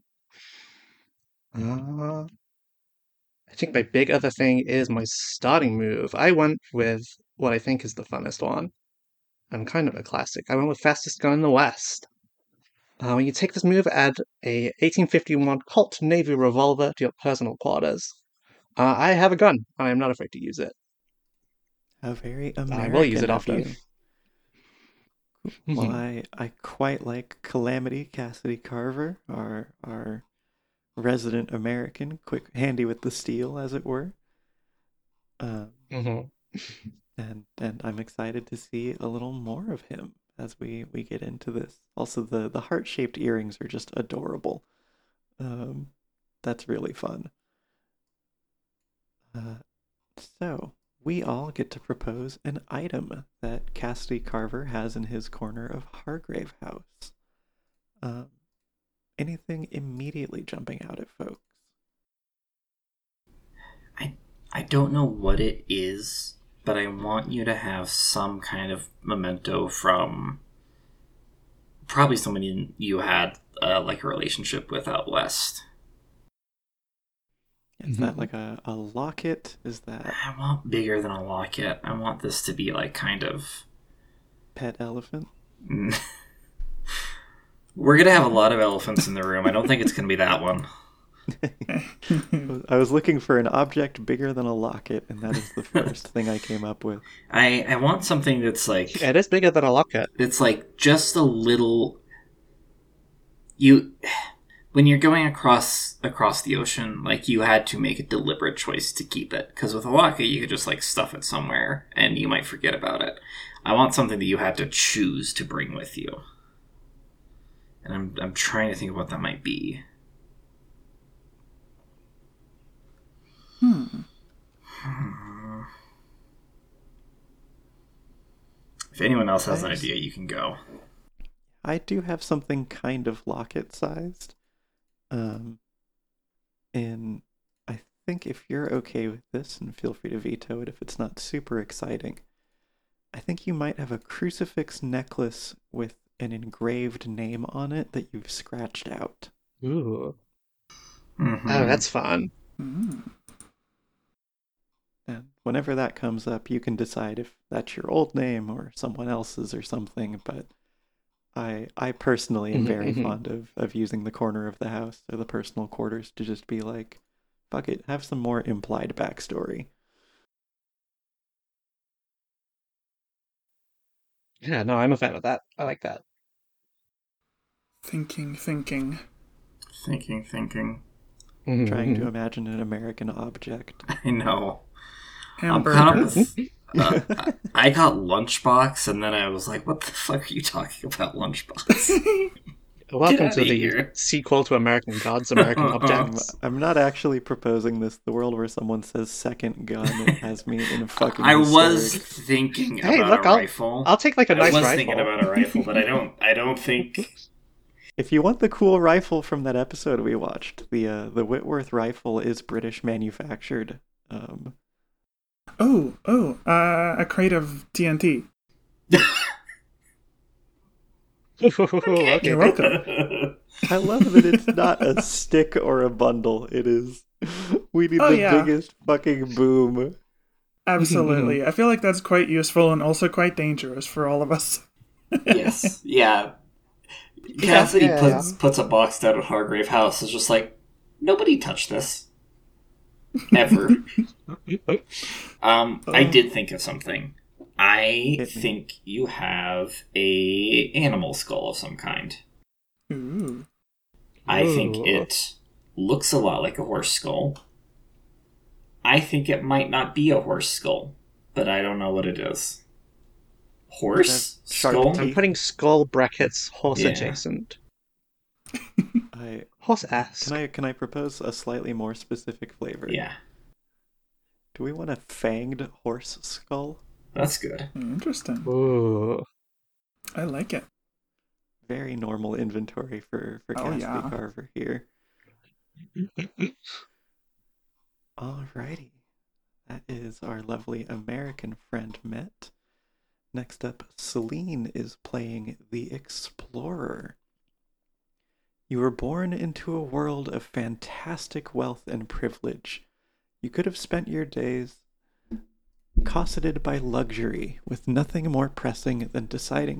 I think my big other thing is my starting move. I went with what I think is the funnest one, and kind of a classic. I went with Fastest Gun in the West. When you take this move, add a 1851 Colt Navy revolver to your personal quarters. I have a gun, and I'm not afraid to use it. How very American I will use it of often. you. Well, I quite like Calamity Cassidy Carver, our resident American, quick, handy with the steel, as it were. And I'm excited to see a little more of him as we get into this. Also, the heart-shaped earrings are just adorable. That's really fun. So we all get to propose an item that Cassidy Carver has in his corner of Hargrave House. Anything immediately jumping out at folks? I don't know what it is, but I want you to have some kind of memento from probably somebody you had like a relationship with out west. Is that like a locket? Is that I want bigger than a locket. I want this to be like kind of pet elephant? We're gonna have a lot of elephants in the room. I don't think it's gonna be that one. I was looking for an object bigger than a locket, and that is the first thing I came up with. I want something that's like... It is bigger than a locket. It's like just a little... When you're going across the ocean, like, you had to make a deliberate choice to keep it. Because with a locket, you could just, like, stuff it somewhere, and you might forget about it. I want something that you had to choose to bring with you. And I'm trying to think of what that might be. If anyone else has an idea, you can go. I do have something kind of locket-sized. And I think if you're okay with this, and feel free to veto it if it's not super exciting, I think you might have a crucifix necklace with an engraved name on it that you've scratched out. Ooh. Mm-hmm. Oh, that's fun. And whenever that comes up, you can decide if that's your old name or someone else's or something, but I personally am very fond of using the corner of the house or the personal quarters to just be like, fuck it, have some more implied backstory. Yeah, no, I'm a fan of that. I like that. Thinking. Trying to imagine an American object. I know. Hamburgers. I got Lunchbox, and then I was like, what the fuck are you talking about, Lunchbox? Welcome to the sequel to American Gods, American Objects. I'm not actually proposing this. The world where someone says second gun has me in a fucking I hysterics. was thinking about a rifle. I'll take like a nice rifle. I was thinking about a rifle, but I don't think... If you want the cool rifle from that episode we watched, the Whitworth rifle is British manufactured. A crate of TNT. Okay. You're welcome. I love that it's not a stick or a bundle. It is. We need biggest fucking boom. Absolutely. I feel like that's quite useful and also quite dangerous for all of us. Yes. Yeah. Cassidy puts a box down at Hargrave House. It's just like, nobody touched this. Ever. I did think of something. I think you have a animal skull of some kind. Ooh. I think it looks a lot like a horse skull. I think it might not be a horse skull, but I don't know what it is. Horse skull? I'm putting skull brackets horse adjacent. Horse-esque. Can I propose a slightly more specific flavor? Yeah. Do we want a fanged horse skull? That's good. Interesting. Ooh. I like it. Very normal inventory for Cassidy Carver here. Alrighty. That is our lovely American friend met. Next up, Celine is playing the Explorer. You were born into a world of fantastic wealth and privilege. You could have spent your days cosseted by luxury, with nothing more pressing than deciding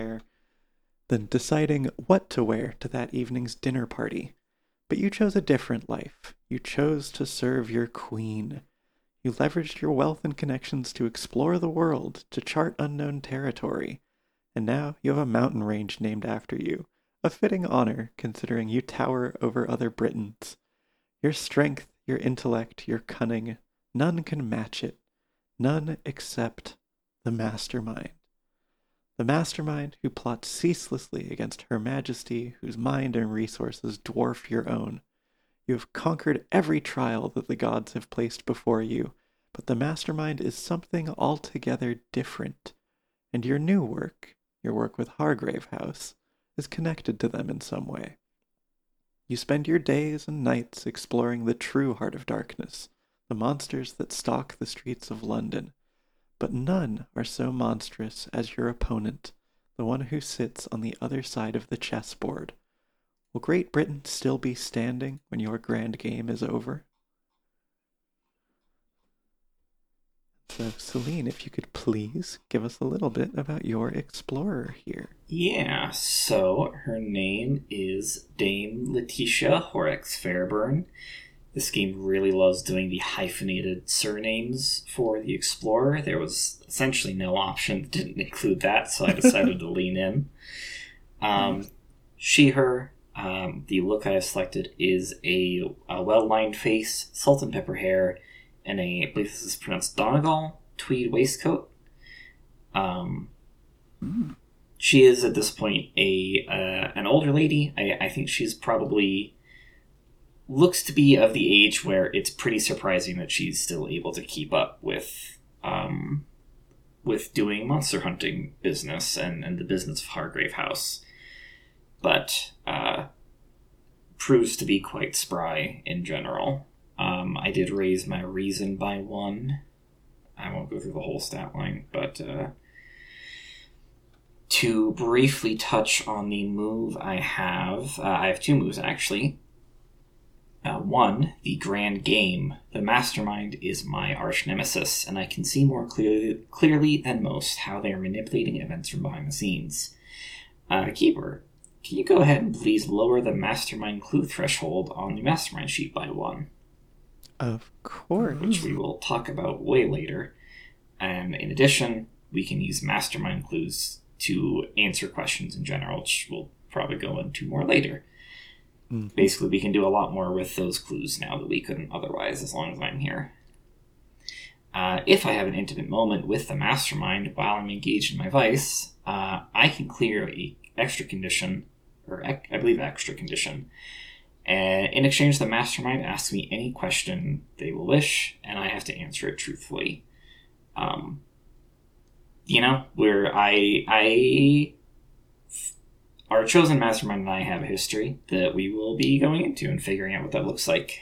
what to wear to that evening's dinner party. But you chose a different life. You chose to serve your queen. You leveraged your wealth and connections to explore the world, to chart unknown territory. And now you have a mountain range named after you, a fitting honor considering you tower over other Britons. Your strength, your intellect, your cunning, none can match it. None except the Mastermind. The Mastermind who plots ceaselessly against Her Majesty, whose mind and resources dwarf your own. You have conquered every trial that the gods have placed before you, but the Mastermind is something altogether different, and your new work, your work with Hargrave House, is connected to them in some way. You spend your days and nights exploring the true heart of darkness, the monsters that stalk the streets of London, but none are so monstrous as your opponent, the one who sits on the other side of the chessboard. Will Great Britain still be standing when your grand game is over? So, Celine, if you could please give us a little bit about your explorer here. Yeah, so her name is Dame Letitia Horrocks Fairburn. This game really loves doing the hyphenated surnames for the explorer. There was essentially no option that didn't include that, so I decided to lean in. She, her. The look I have selected is a well-lined face, salt and pepper hair, and I believe this is pronounced Donegal, tweed waistcoat. She is, at this point, an older lady. I think she's probably looks to be of the age where it's pretty surprising that she's still able to keep up with doing monster hunting business and the business of Hargrave House. But proves to be quite spry in general. I did raise my reason by 1. I won't go through the whole stat line, but to briefly touch on the move I have 2 moves actually. 1, the Grand Game. The Mastermind is my arch nemesis, and I can see more clearly than most how they are manipulating events from behind the scenes. Keeper, can you go ahead and please lower the Mastermind clue threshold on the Mastermind sheet by 1? Of course. Which we will talk about way later. And in addition, we can use Mastermind clues to answer questions in general, which we'll probably go into more later. Basically, we can do a lot more with those clues now that we couldn't otherwise, as long as I'm here. If I have an intimate moment with the Mastermind while I'm engaged in my vice, I can clear a extra condition. And in exchange, the Mastermind asks me any question they will wish, and I have to answer it truthfully. Where our chosen Mastermind and I have a history that we will be going into and figuring out what that looks like.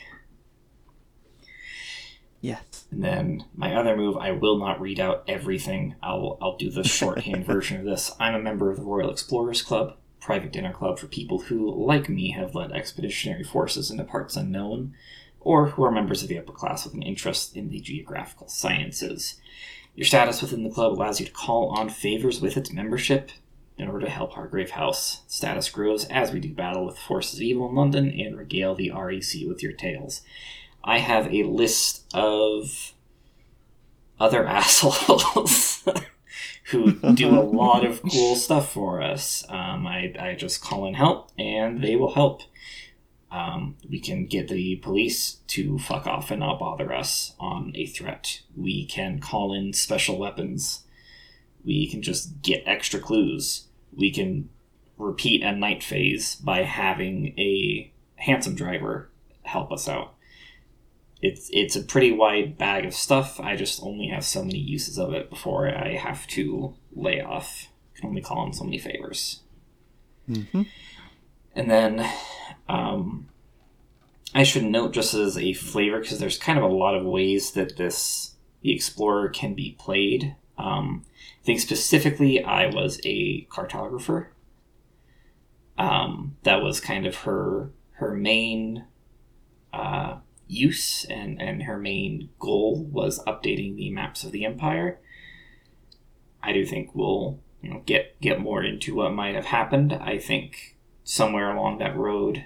Yes. And then my other move, I will not read out everything. I'll do the shorthand version of this. I'm a member of the Royal Explorers Club, private dinner club for people who, like me, have led expeditionary forces into parts unknown, or who are members of the upper class with an interest in the geographical sciences. Your status within the club allows you to call on favors with its membership in order to help Hargrave House. Status grows as we do battle with forces of evil in London and regale the REC with your tales. I have a list of other assholes who do a lot of cool stuff for us. I just call in help, and they will help. We can get the police to fuck off and not bother us on a threat. We can call in special weapons. We can just get extra clues. We can repeat a night phase by having a handsome driver help us out. It's a pretty wide bag of stuff. I just only have so many uses of it before I have to lay off. I can only call in so many favors. Mm-hmm. And then I should note, just as a flavor, because there's kind of a lot of ways that the Explorer can be played. I think specifically I was a cartographer. That was kind of her main use, and her main goal was updating the maps of the Empire. I do think we'll get more into what might have happened. I think somewhere along that road,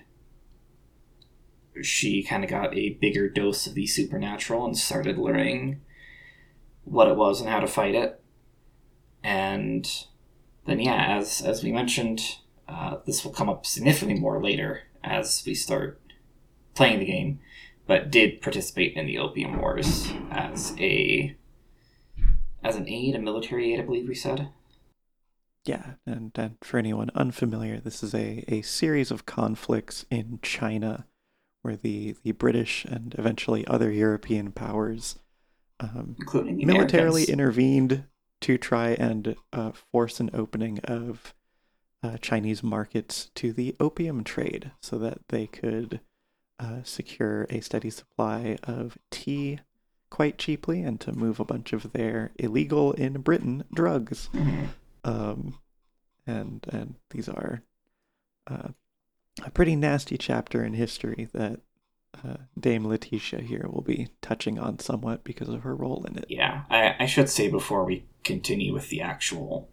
she kind of got a bigger dose of the supernatural and started learning what it was and how to fight it. And then, yeah, as we mentioned, this will come up significantly more later as we start playing the game, but did participate in the Opium Wars as an aide, a military aide, I believe we said. Yeah, and for anyone unfamiliar, this is a series of conflicts in China where the British and eventually other European powers including the militarily Americans, intervened to try and force an opening of Chinese markets to the opium trade so that they could secure a steady supply of tea quite cheaply and to move a bunch of their illegal in Britain drugs. Mm-hmm. And these are a pretty nasty chapter in history that Dame Letitia here will be touching on somewhat because of her role in it. Yeah, I should say before we continue with the actual,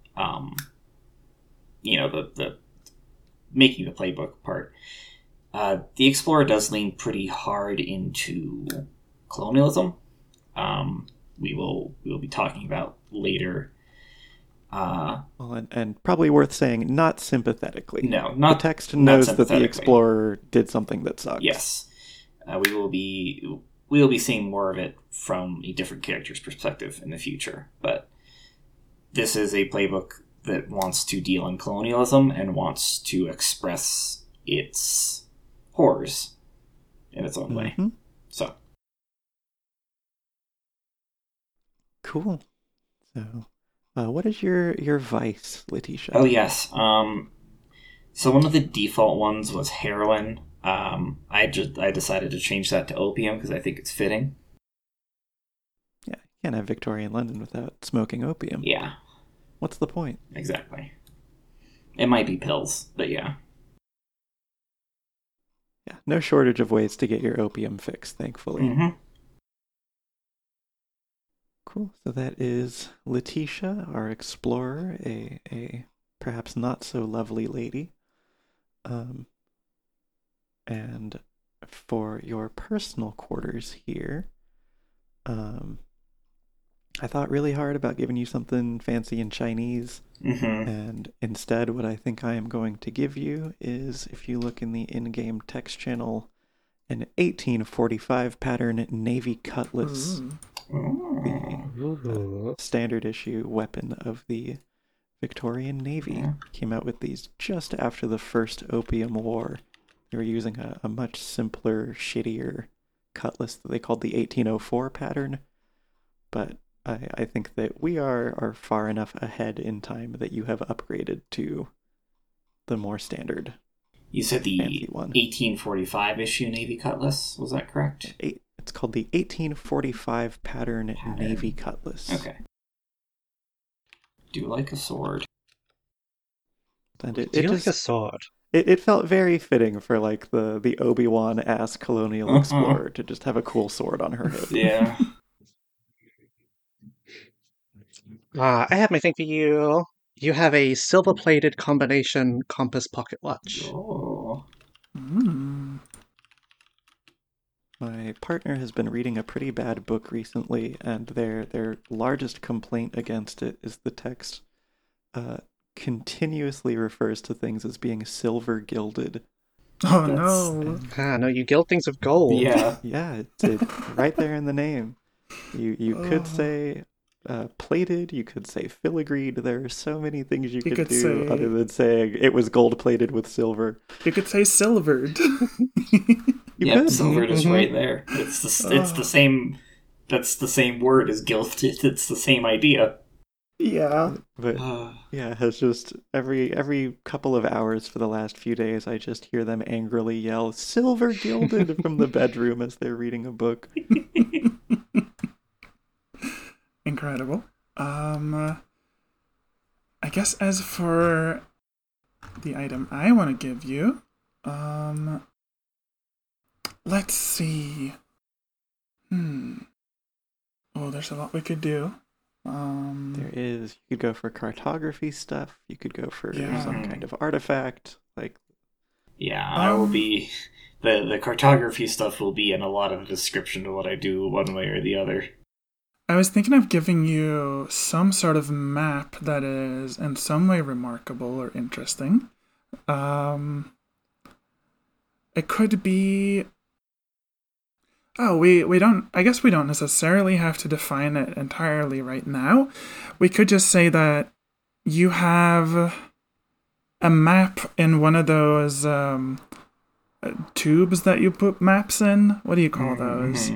the making the playbook part, the Explorer does lean pretty hard into colonialism. We will be talking about later. Well, and probably worth saying, not sympathetically. No, not the text not knows that the sympathetically. Explorer did something that sucks. Yes, we will be seeing more of it from a different character's perspective in the future. But this is a playbook that wants to deal in colonialism and wants to express its horrors in its own way. So cool. So, what is your vice, Letitia? Oh yes. So one of the default ones was heroin. I decided to change that to opium because I think it's fitting. Yeah, you can't have Victorian London without smoking opium. Yeah. What's the point? Exactly. It might be pills, but yeah. Yeah, no shortage of ways to get your opium fix, thankfully. Mm-hmm. Cool. So that is Letitia, our explorer, a perhaps not so lovely lady. And for your personal quarters here, I thought really hard about giving you something fancy in Chinese. Mm-hmm. And instead, what I think I am going to give you is, if you look in the in-game text channel, an 1845 pattern Navy Cutlass. The standard issue weapon of the Victorian Navy. Came out with these just after the first Opium War. They were using a much simpler, shittier cutlass that they called the 1804 pattern. But I think that we are far enough ahead in time that you have upgraded to the more standard. You said the fancy one. 1845 issue Navy Cutlass, was that correct? It's called the 1845 pattern Navy Cutlass. Okay. Do you like a sword? And Do you like a sword? It felt very fitting for like the Obi-Wan-ass colonial explorer to just have a cool sword on her hip. Yeah. I have my thing for you. You have a silver-plated combination compass pocket watch. Oh. My partner has been reading a pretty bad book recently, and their largest complaint against it is the text continuously refers to things as being silver gilded. Oh no! No, you gild things with gold. Yeah. Yeah, it's right there in the name. You could say plated, you could say filigreed. There are so many things you could do say, other than saying it was gold plated with silver. You could say silvered. Yep, silvered is right there. It's the same. That's the same word as gilded. It's the same idea. Yeah. But yeah, has just every couple of hours for the last few days, I just hear them angrily yell "Silver Gilded" from the bedroom as they're reading a book. Incredible. I guess as for the item I want to give you, let's see. Oh, there's a lot we could do. There is, you could go for cartography stuff, you could go for some kind of artifact, like... Yeah, I will be... The cartography stuff will be in a lot of the description of what I do, one way or the other. I was thinking of giving you some sort of map that is in some way remarkable or interesting. It could be... Oh, we don't... I guess we don't necessarily have to define it entirely right now. We could just say that you have a map in one of those tubes that you put maps in. What do you call those?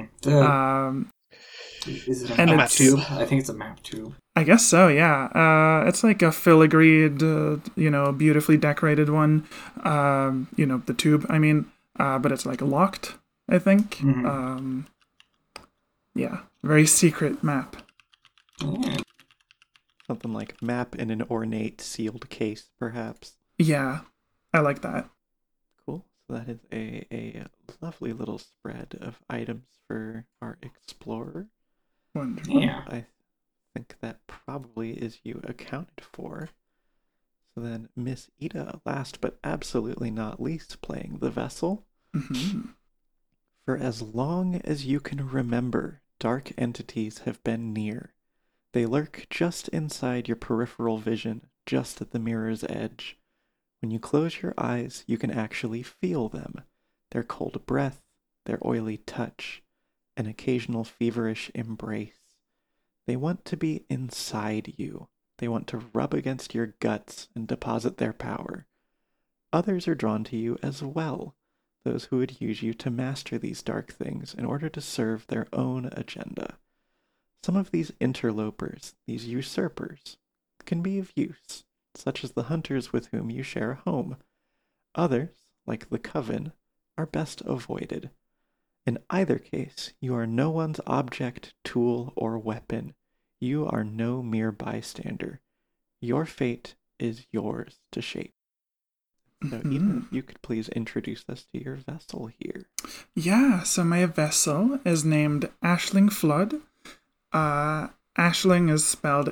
Is it a map tube? I think it's a map tube. I guess so, yeah. It's like a filigreed, beautifully decorated one. The tube, I mean, but it's like locked, I think. Mm-hmm. Yeah, very secret map. Yeah. Something like map in an ornate sealed case, perhaps. Yeah, I like that. Cool. So that is a lovely little spread of items for our explorer. Wonderful. Yeah. I think that probably is you accounted for. So then Miss Ida, last but absolutely not least, playing the vessel. Mm-hmm. For as long as you can remember, dark entities have been near. They lurk just inside your peripheral vision, just at the mirror's edge. When you close your eyes, you can actually feel them. Their cold breath, their oily touch, an occasional feverish embrace. They want to be inside you. They want to rub against your guts and deposit their power. Others are drawn to you as well, those who would use you to master these dark things in order to serve their own agenda. Some of these interlopers, these usurpers, can be of use, such as the hunters with whom you share a home. Others, like the Coven, are best avoided. In either case, you are no one's object, tool, or weapon. You are no mere bystander. Your fate is yours to shape. So even if you could please introduce us to your vessel here. Yeah, so my vessel is named Aisling Flood. Aisling is spelled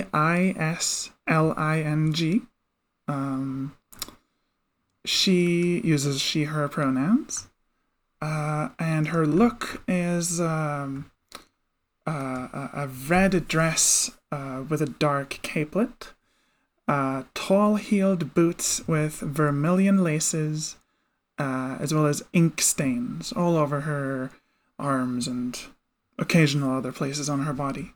Aisling. She uses she, her pronouns. And her look is a red dress with a dark capelet. Tall-heeled boots with vermilion laces, as well as ink stains all over her arms and occasional other places on her body.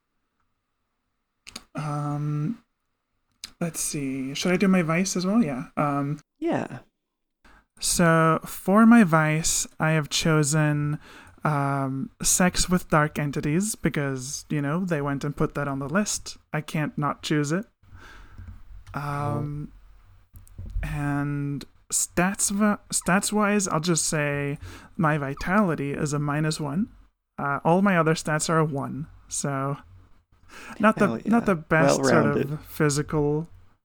Let's see. Should I do my vice as well? Yeah. Yeah. So for my vice, I have chosen sex with dark entities because, they went and put that on the list. I can't not choose it. And stats-wise, I'll just say my vitality is a -1. All my other stats are a 1, so not the best sort of physical,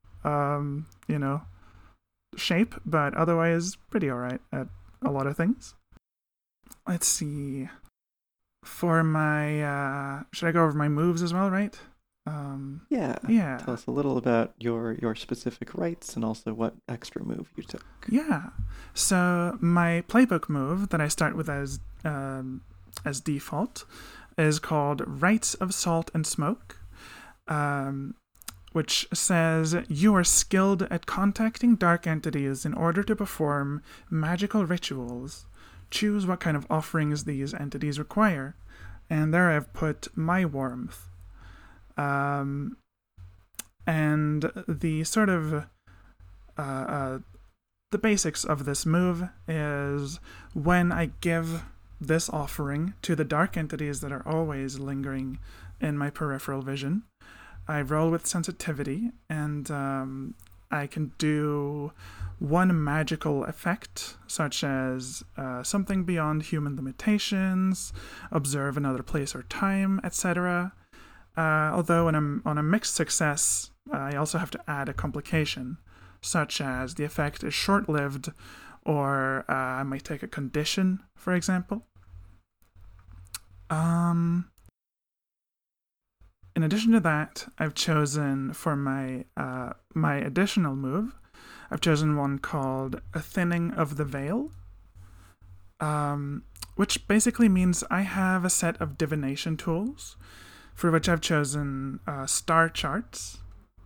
shape, but otherwise pretty alright at a lot of things. Let's see. For my, should I go over my moves as well, right? Yeah. Tell us a little about your specific rights and also what extra move you took. Yeah. So my playbook move that I start with as default is called Rites of Salt and Smoke, which says you are skilled at contacting dark entities in order to perform magical rituals. Choose what kind of offerings these entities require. And there I've put my warmth. And the sort of the basics of this move is when I give this offering to the dark entities that are always lingering in my peripheral vision, I roll with sensitivity, and I can do one magical effect, such as something beyond human limitations, observe another place or time, etc. Although on a mixed success, I also have to add a complication, such as the effect is short-lived, or I might take a condition, for example. In addition to that, I've chosen for my my additional move, I've chosen one called A Thinning of the Veil, which basically means I have a set of divination tools, for which I've chosen star charts.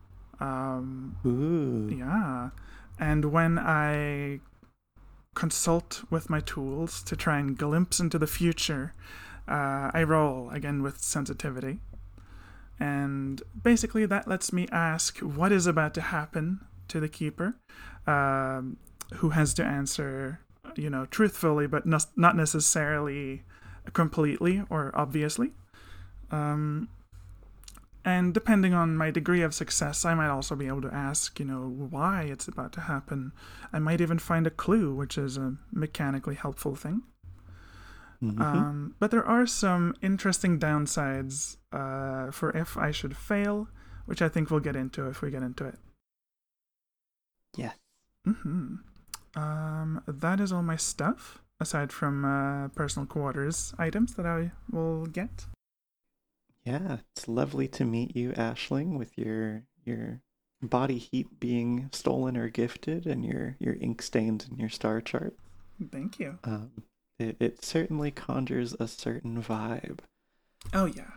Ooh. Yeah. And when I consult with my tools to try and glimpse into the future, I roll again with sensitivity. And basically that lets me ask what is about to happen to the keeper, who has to answer, truthfully, but not necessarily completely or obviously. And depending on my degree of success, I might also be able to ask, why it's about to happen. I might even find a clue, which is a mechanically helpful thing. Mm-hmm. But there are some interesting downsides for if I should fail, which I think we'll get into if we get into it. Yes. Mm-hmm. That is all my stuff, aside from personal quarters items that I will get. Yeah, it's lovely to meet you, Ashling, with your body heat being stolen or gifted, and your ink stains and your star chart. Thank you. It certainly conjures a certain vibe. Oh yeah.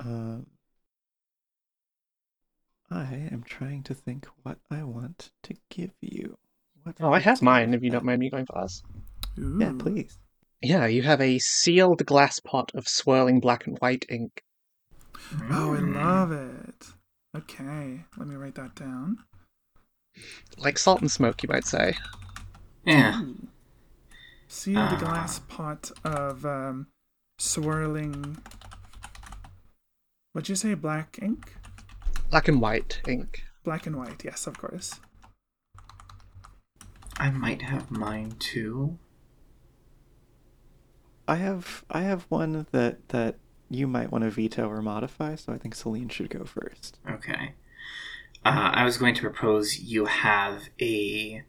I am trying to think what I want to give you. I have mine, if you don't mind me going first. Ooh. Yeah, please. Yeah, you have a sealed glass pot of swirling black and white ink. Oh, I love it. Okay, let me write that down. Like salt and smoke, you might say. Yeah. Ooh. Sealed glass pot of swirling. What'd you say? Black ink? Black and white ink. Black and white, yes, of course. I might have mine too. I have one that you might want to veto or modify, so I think Celine should go first. Okay. I was going to propose you have a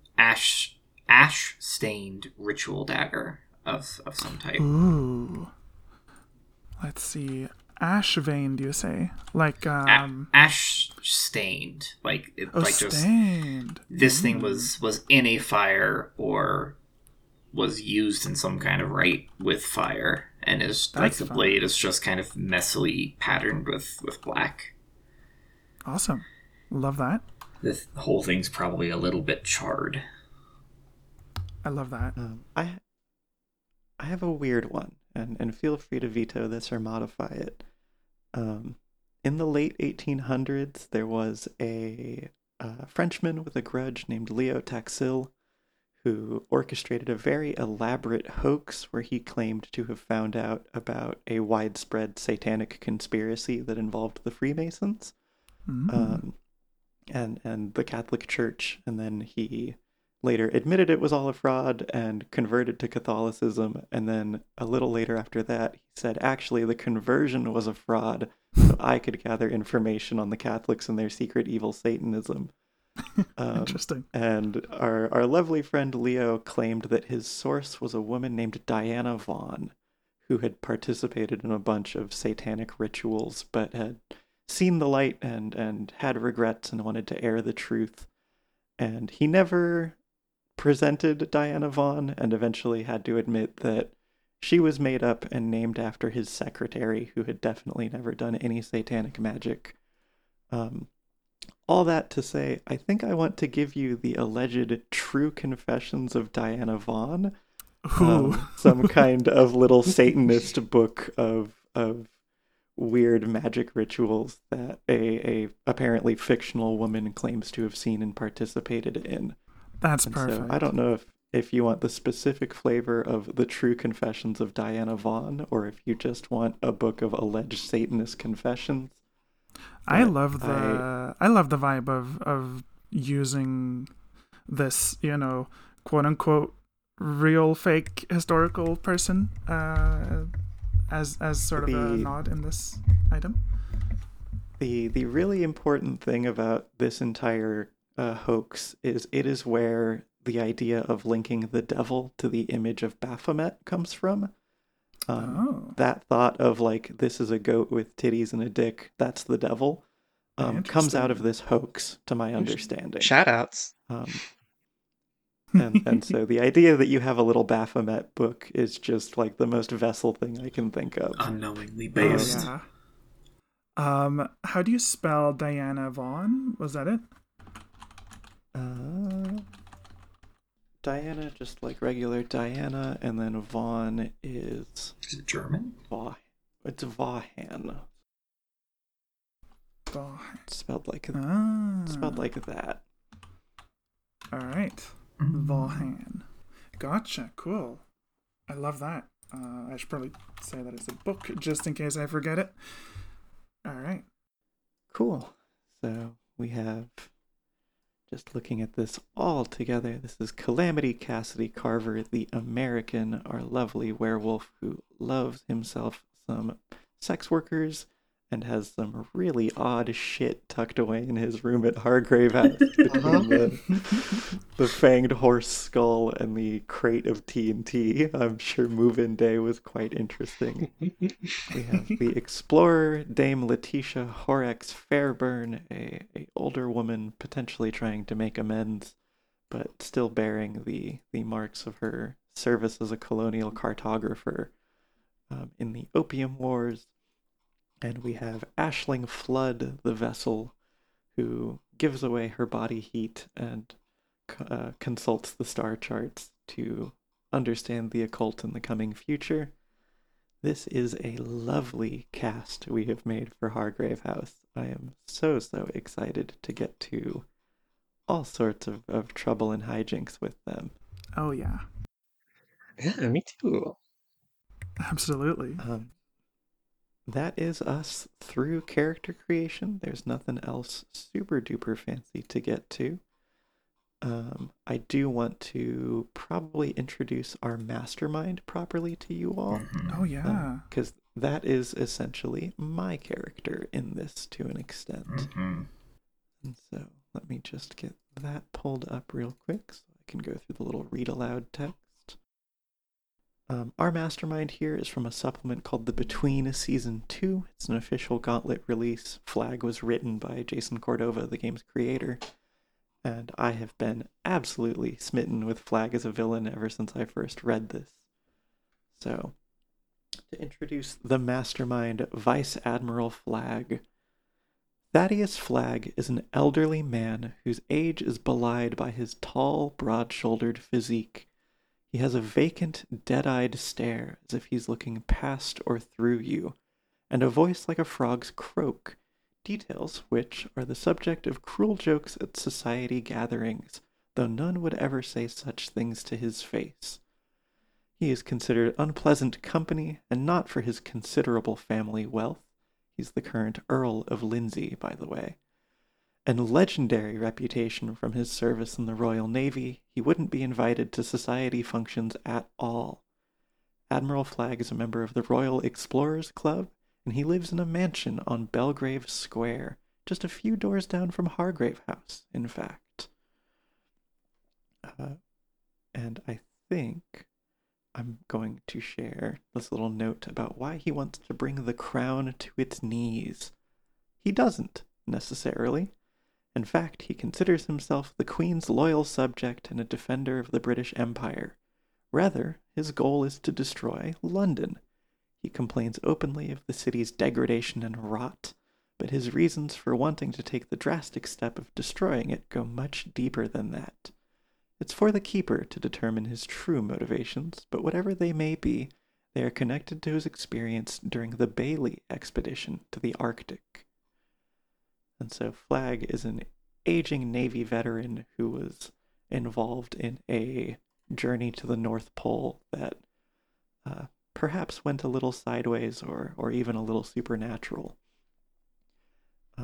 ash-stained ritual dagger of some type. Ooh. Let's see. Ash veined, you say? Like Ash-stained. Stained. This thing was in a fire or was used in some kind of rite with fire, and is like the blade is just kind of messily patterned with black. Awesome. Love that. The whole thing's probably a little bit charred. I love that. I have a weird one, and feel free to veto this or modify it. In the late 1800s, there was a Frenchman with a grudge named Leo Taxil, who orchestrated a very elaborate hoax where he claimed to have found out about a widespread satanic conspiracy that involved the Freemasons and the Catholic Church, and then he later admitted it was all a fraud and converted to Catholicism, and then a little later after that he said actually the conversion was a fraud so I could gather information on the Catholics and their secret evil Satanism. Interesting. And our lovely friend Leo claimed that his source was a woman named Diana Vaughn, who had participated in a bunch of satanic rituals, but had seen the light and had regrets and wanted to air the truth. And he never presented Diana Vaughn, and eventually had to admit that she was made up and named after his secretary, who had definitely never done any satanic magic. All that to say, I think I want to give you the alleged true confessions of Diana Vaughn, some kind of little Satanist book of weird magic rituals that a apparently fictional woman claims to have seen and participated in. That's perfect. So I don't know if you want the specific flavor of the true confessions of Diana Vaughn, or if you just want a book of alleged Satanist confessions. I But love the vibe of using this, quote unquote real fake historical person as sort of a nod in this item. The really important thing about this entire hoax is it is where the idea of linking the devil to the image of Baphomet comes from. That thought of like, this is a goat with titties and a dick, that's the devil, comes out of this hoax, to my understanding. Shoutouts. And so the idea that you have a little Baphomet book is just like the most vessel thing I can think of. Unknowingly based. Oh, yeah. How do you spell Diana Vaughn? Was that it? Diana, just like regular Diana, and then Vaughn is... Is it German? It's Vahan. It's spelled like that. All right. Vahan. Gotcha. Cool. I love that. I should probably say that it's a book just in case I forget it. All right. Cool. So we have, just looking at this all together, this is Calamity Cassidy Carver, the American, our lovely werewolf who loves himself some sex workers and has some really odd shit tucked away in his room at Hargrave House between the fanged horse skull and the crate of TNT. I'm sure move-in day was quite interesting. We have the explorer, Dame Letitia Horax Fairburn, a older woman potentially trying to make amends, but still bearing the marks of her service as a colonial cartographer in the Opium Wars. And we have Aisling Flood, the vessel, who gives away her body heat and consults the star charts to understand the occult in the coming future. This is a lovely cast we have made for Hargrave House. I am so excited to get to all sorts of trouble and hijinks with them. Oh, yeah. Yeah, me too. Absolutely. That is us through character creation. There's nothing else super duper fancy to get to. I do want to probably introduce our mastermind properly to you all. Oh, yeah. Because that is essentially my character in this to an extent. And so let me just get that pulled up real quick so I can go through the little read aloud text. Our mastermind here is from a supplement called The Between Season 2. It's an official Gauntlet release. Flag was written by Jason Cordova, the game's creator. And I have been absolutely smitten with Flag as a villain ever since I first read this. So, to introduce the mastermind, Vice Admiral Flag. Thaddeus Flag is an elderly man whose age is belied by his tall, broad-shouldered physique. He has a vacant, dead-eyed stare as if he's looking past or through you, and a voice like a frog's croak, details which are the subject of cruel jokes at society gatherings, though none would ever say such things to his face. He is considered unpleasant company, and not for his considerable family wealth. He's the current Earl of Lindsay, by the way. And legendary reputation from his service in the Royal Navy, he wouldn't be invited to society functions at all. Admiral Flag is a member of the Royal Explorers Club, and he lives in a mansion on Belgrave Square, just a few doors down from Hargrave House, in fact. And I think I'm going to share this little note about why he wants to bring the crown to its knees. He doesn't, necessarily. In fact, he considers himself the Queen's loyal subject and a defender of the British Empire. Rather, his goal is to destroy London. He complains openly of the city's degradation and rot, but his reasons for wanting to take the drastic step of destroying it go much deeper than that. It's for the Keeper to determine his true motivations, but whatever they may be, they are connected to his experience during the Bailey expedition to the Arctic. And so Flag is an aging Navy veteran who was involved in a journey to the North Pole that perhaps went a little sideways or even a little supernatural.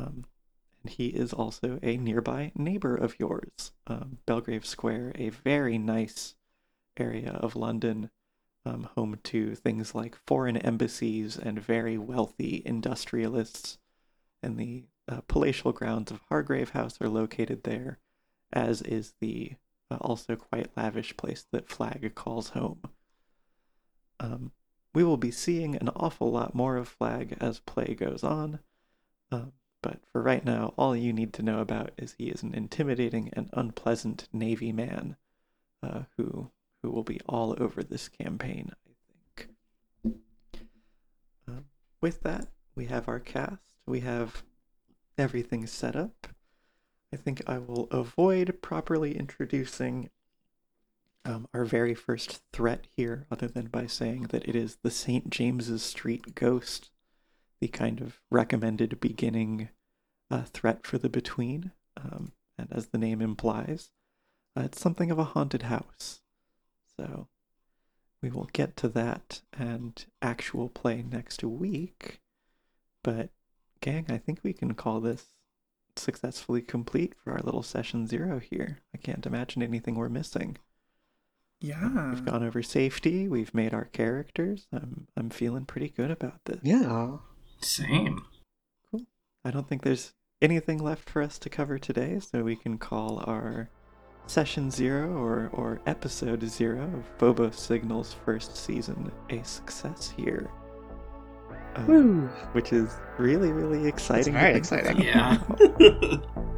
and he is also a nearby neighbor of yours. Belgrave Square, a very nice area of London, home to things like foreign embassies and very wealthy industrialists, and the palatial grounds of Hargrave House are located there, as is the also quite lavish place that Flag calls home. We will be seeing an awful lot more of Flag as play goes on, but for right now, all you need to know about is he is an intimidating and unpleasant Navy man who will be all over this campaign, I think. With that, we have our cast. We have everything set up. I think I will avoid properly introducing our very first threat here, other than by saying that it is the St. James's Street ghost, the kind of recommended beginning threat for the Between. And as the name implies, it's something of a haunted house. So we will get to that and actual play next week. But gang, I think we can call this successfully complete for our little session 0 here. I can't imagine anything we're missing. Yeah. We've gone over safety, we've made our characters. I'm feeling pretty good about this. Yeah. Same. Cool. I don't think there's anything left for us to cover today, so we can call our Session 0 or Episode 0 of Phobos Signal's first season a success here. Woo. Which is really, really exciting. It's very exciting. Yeah.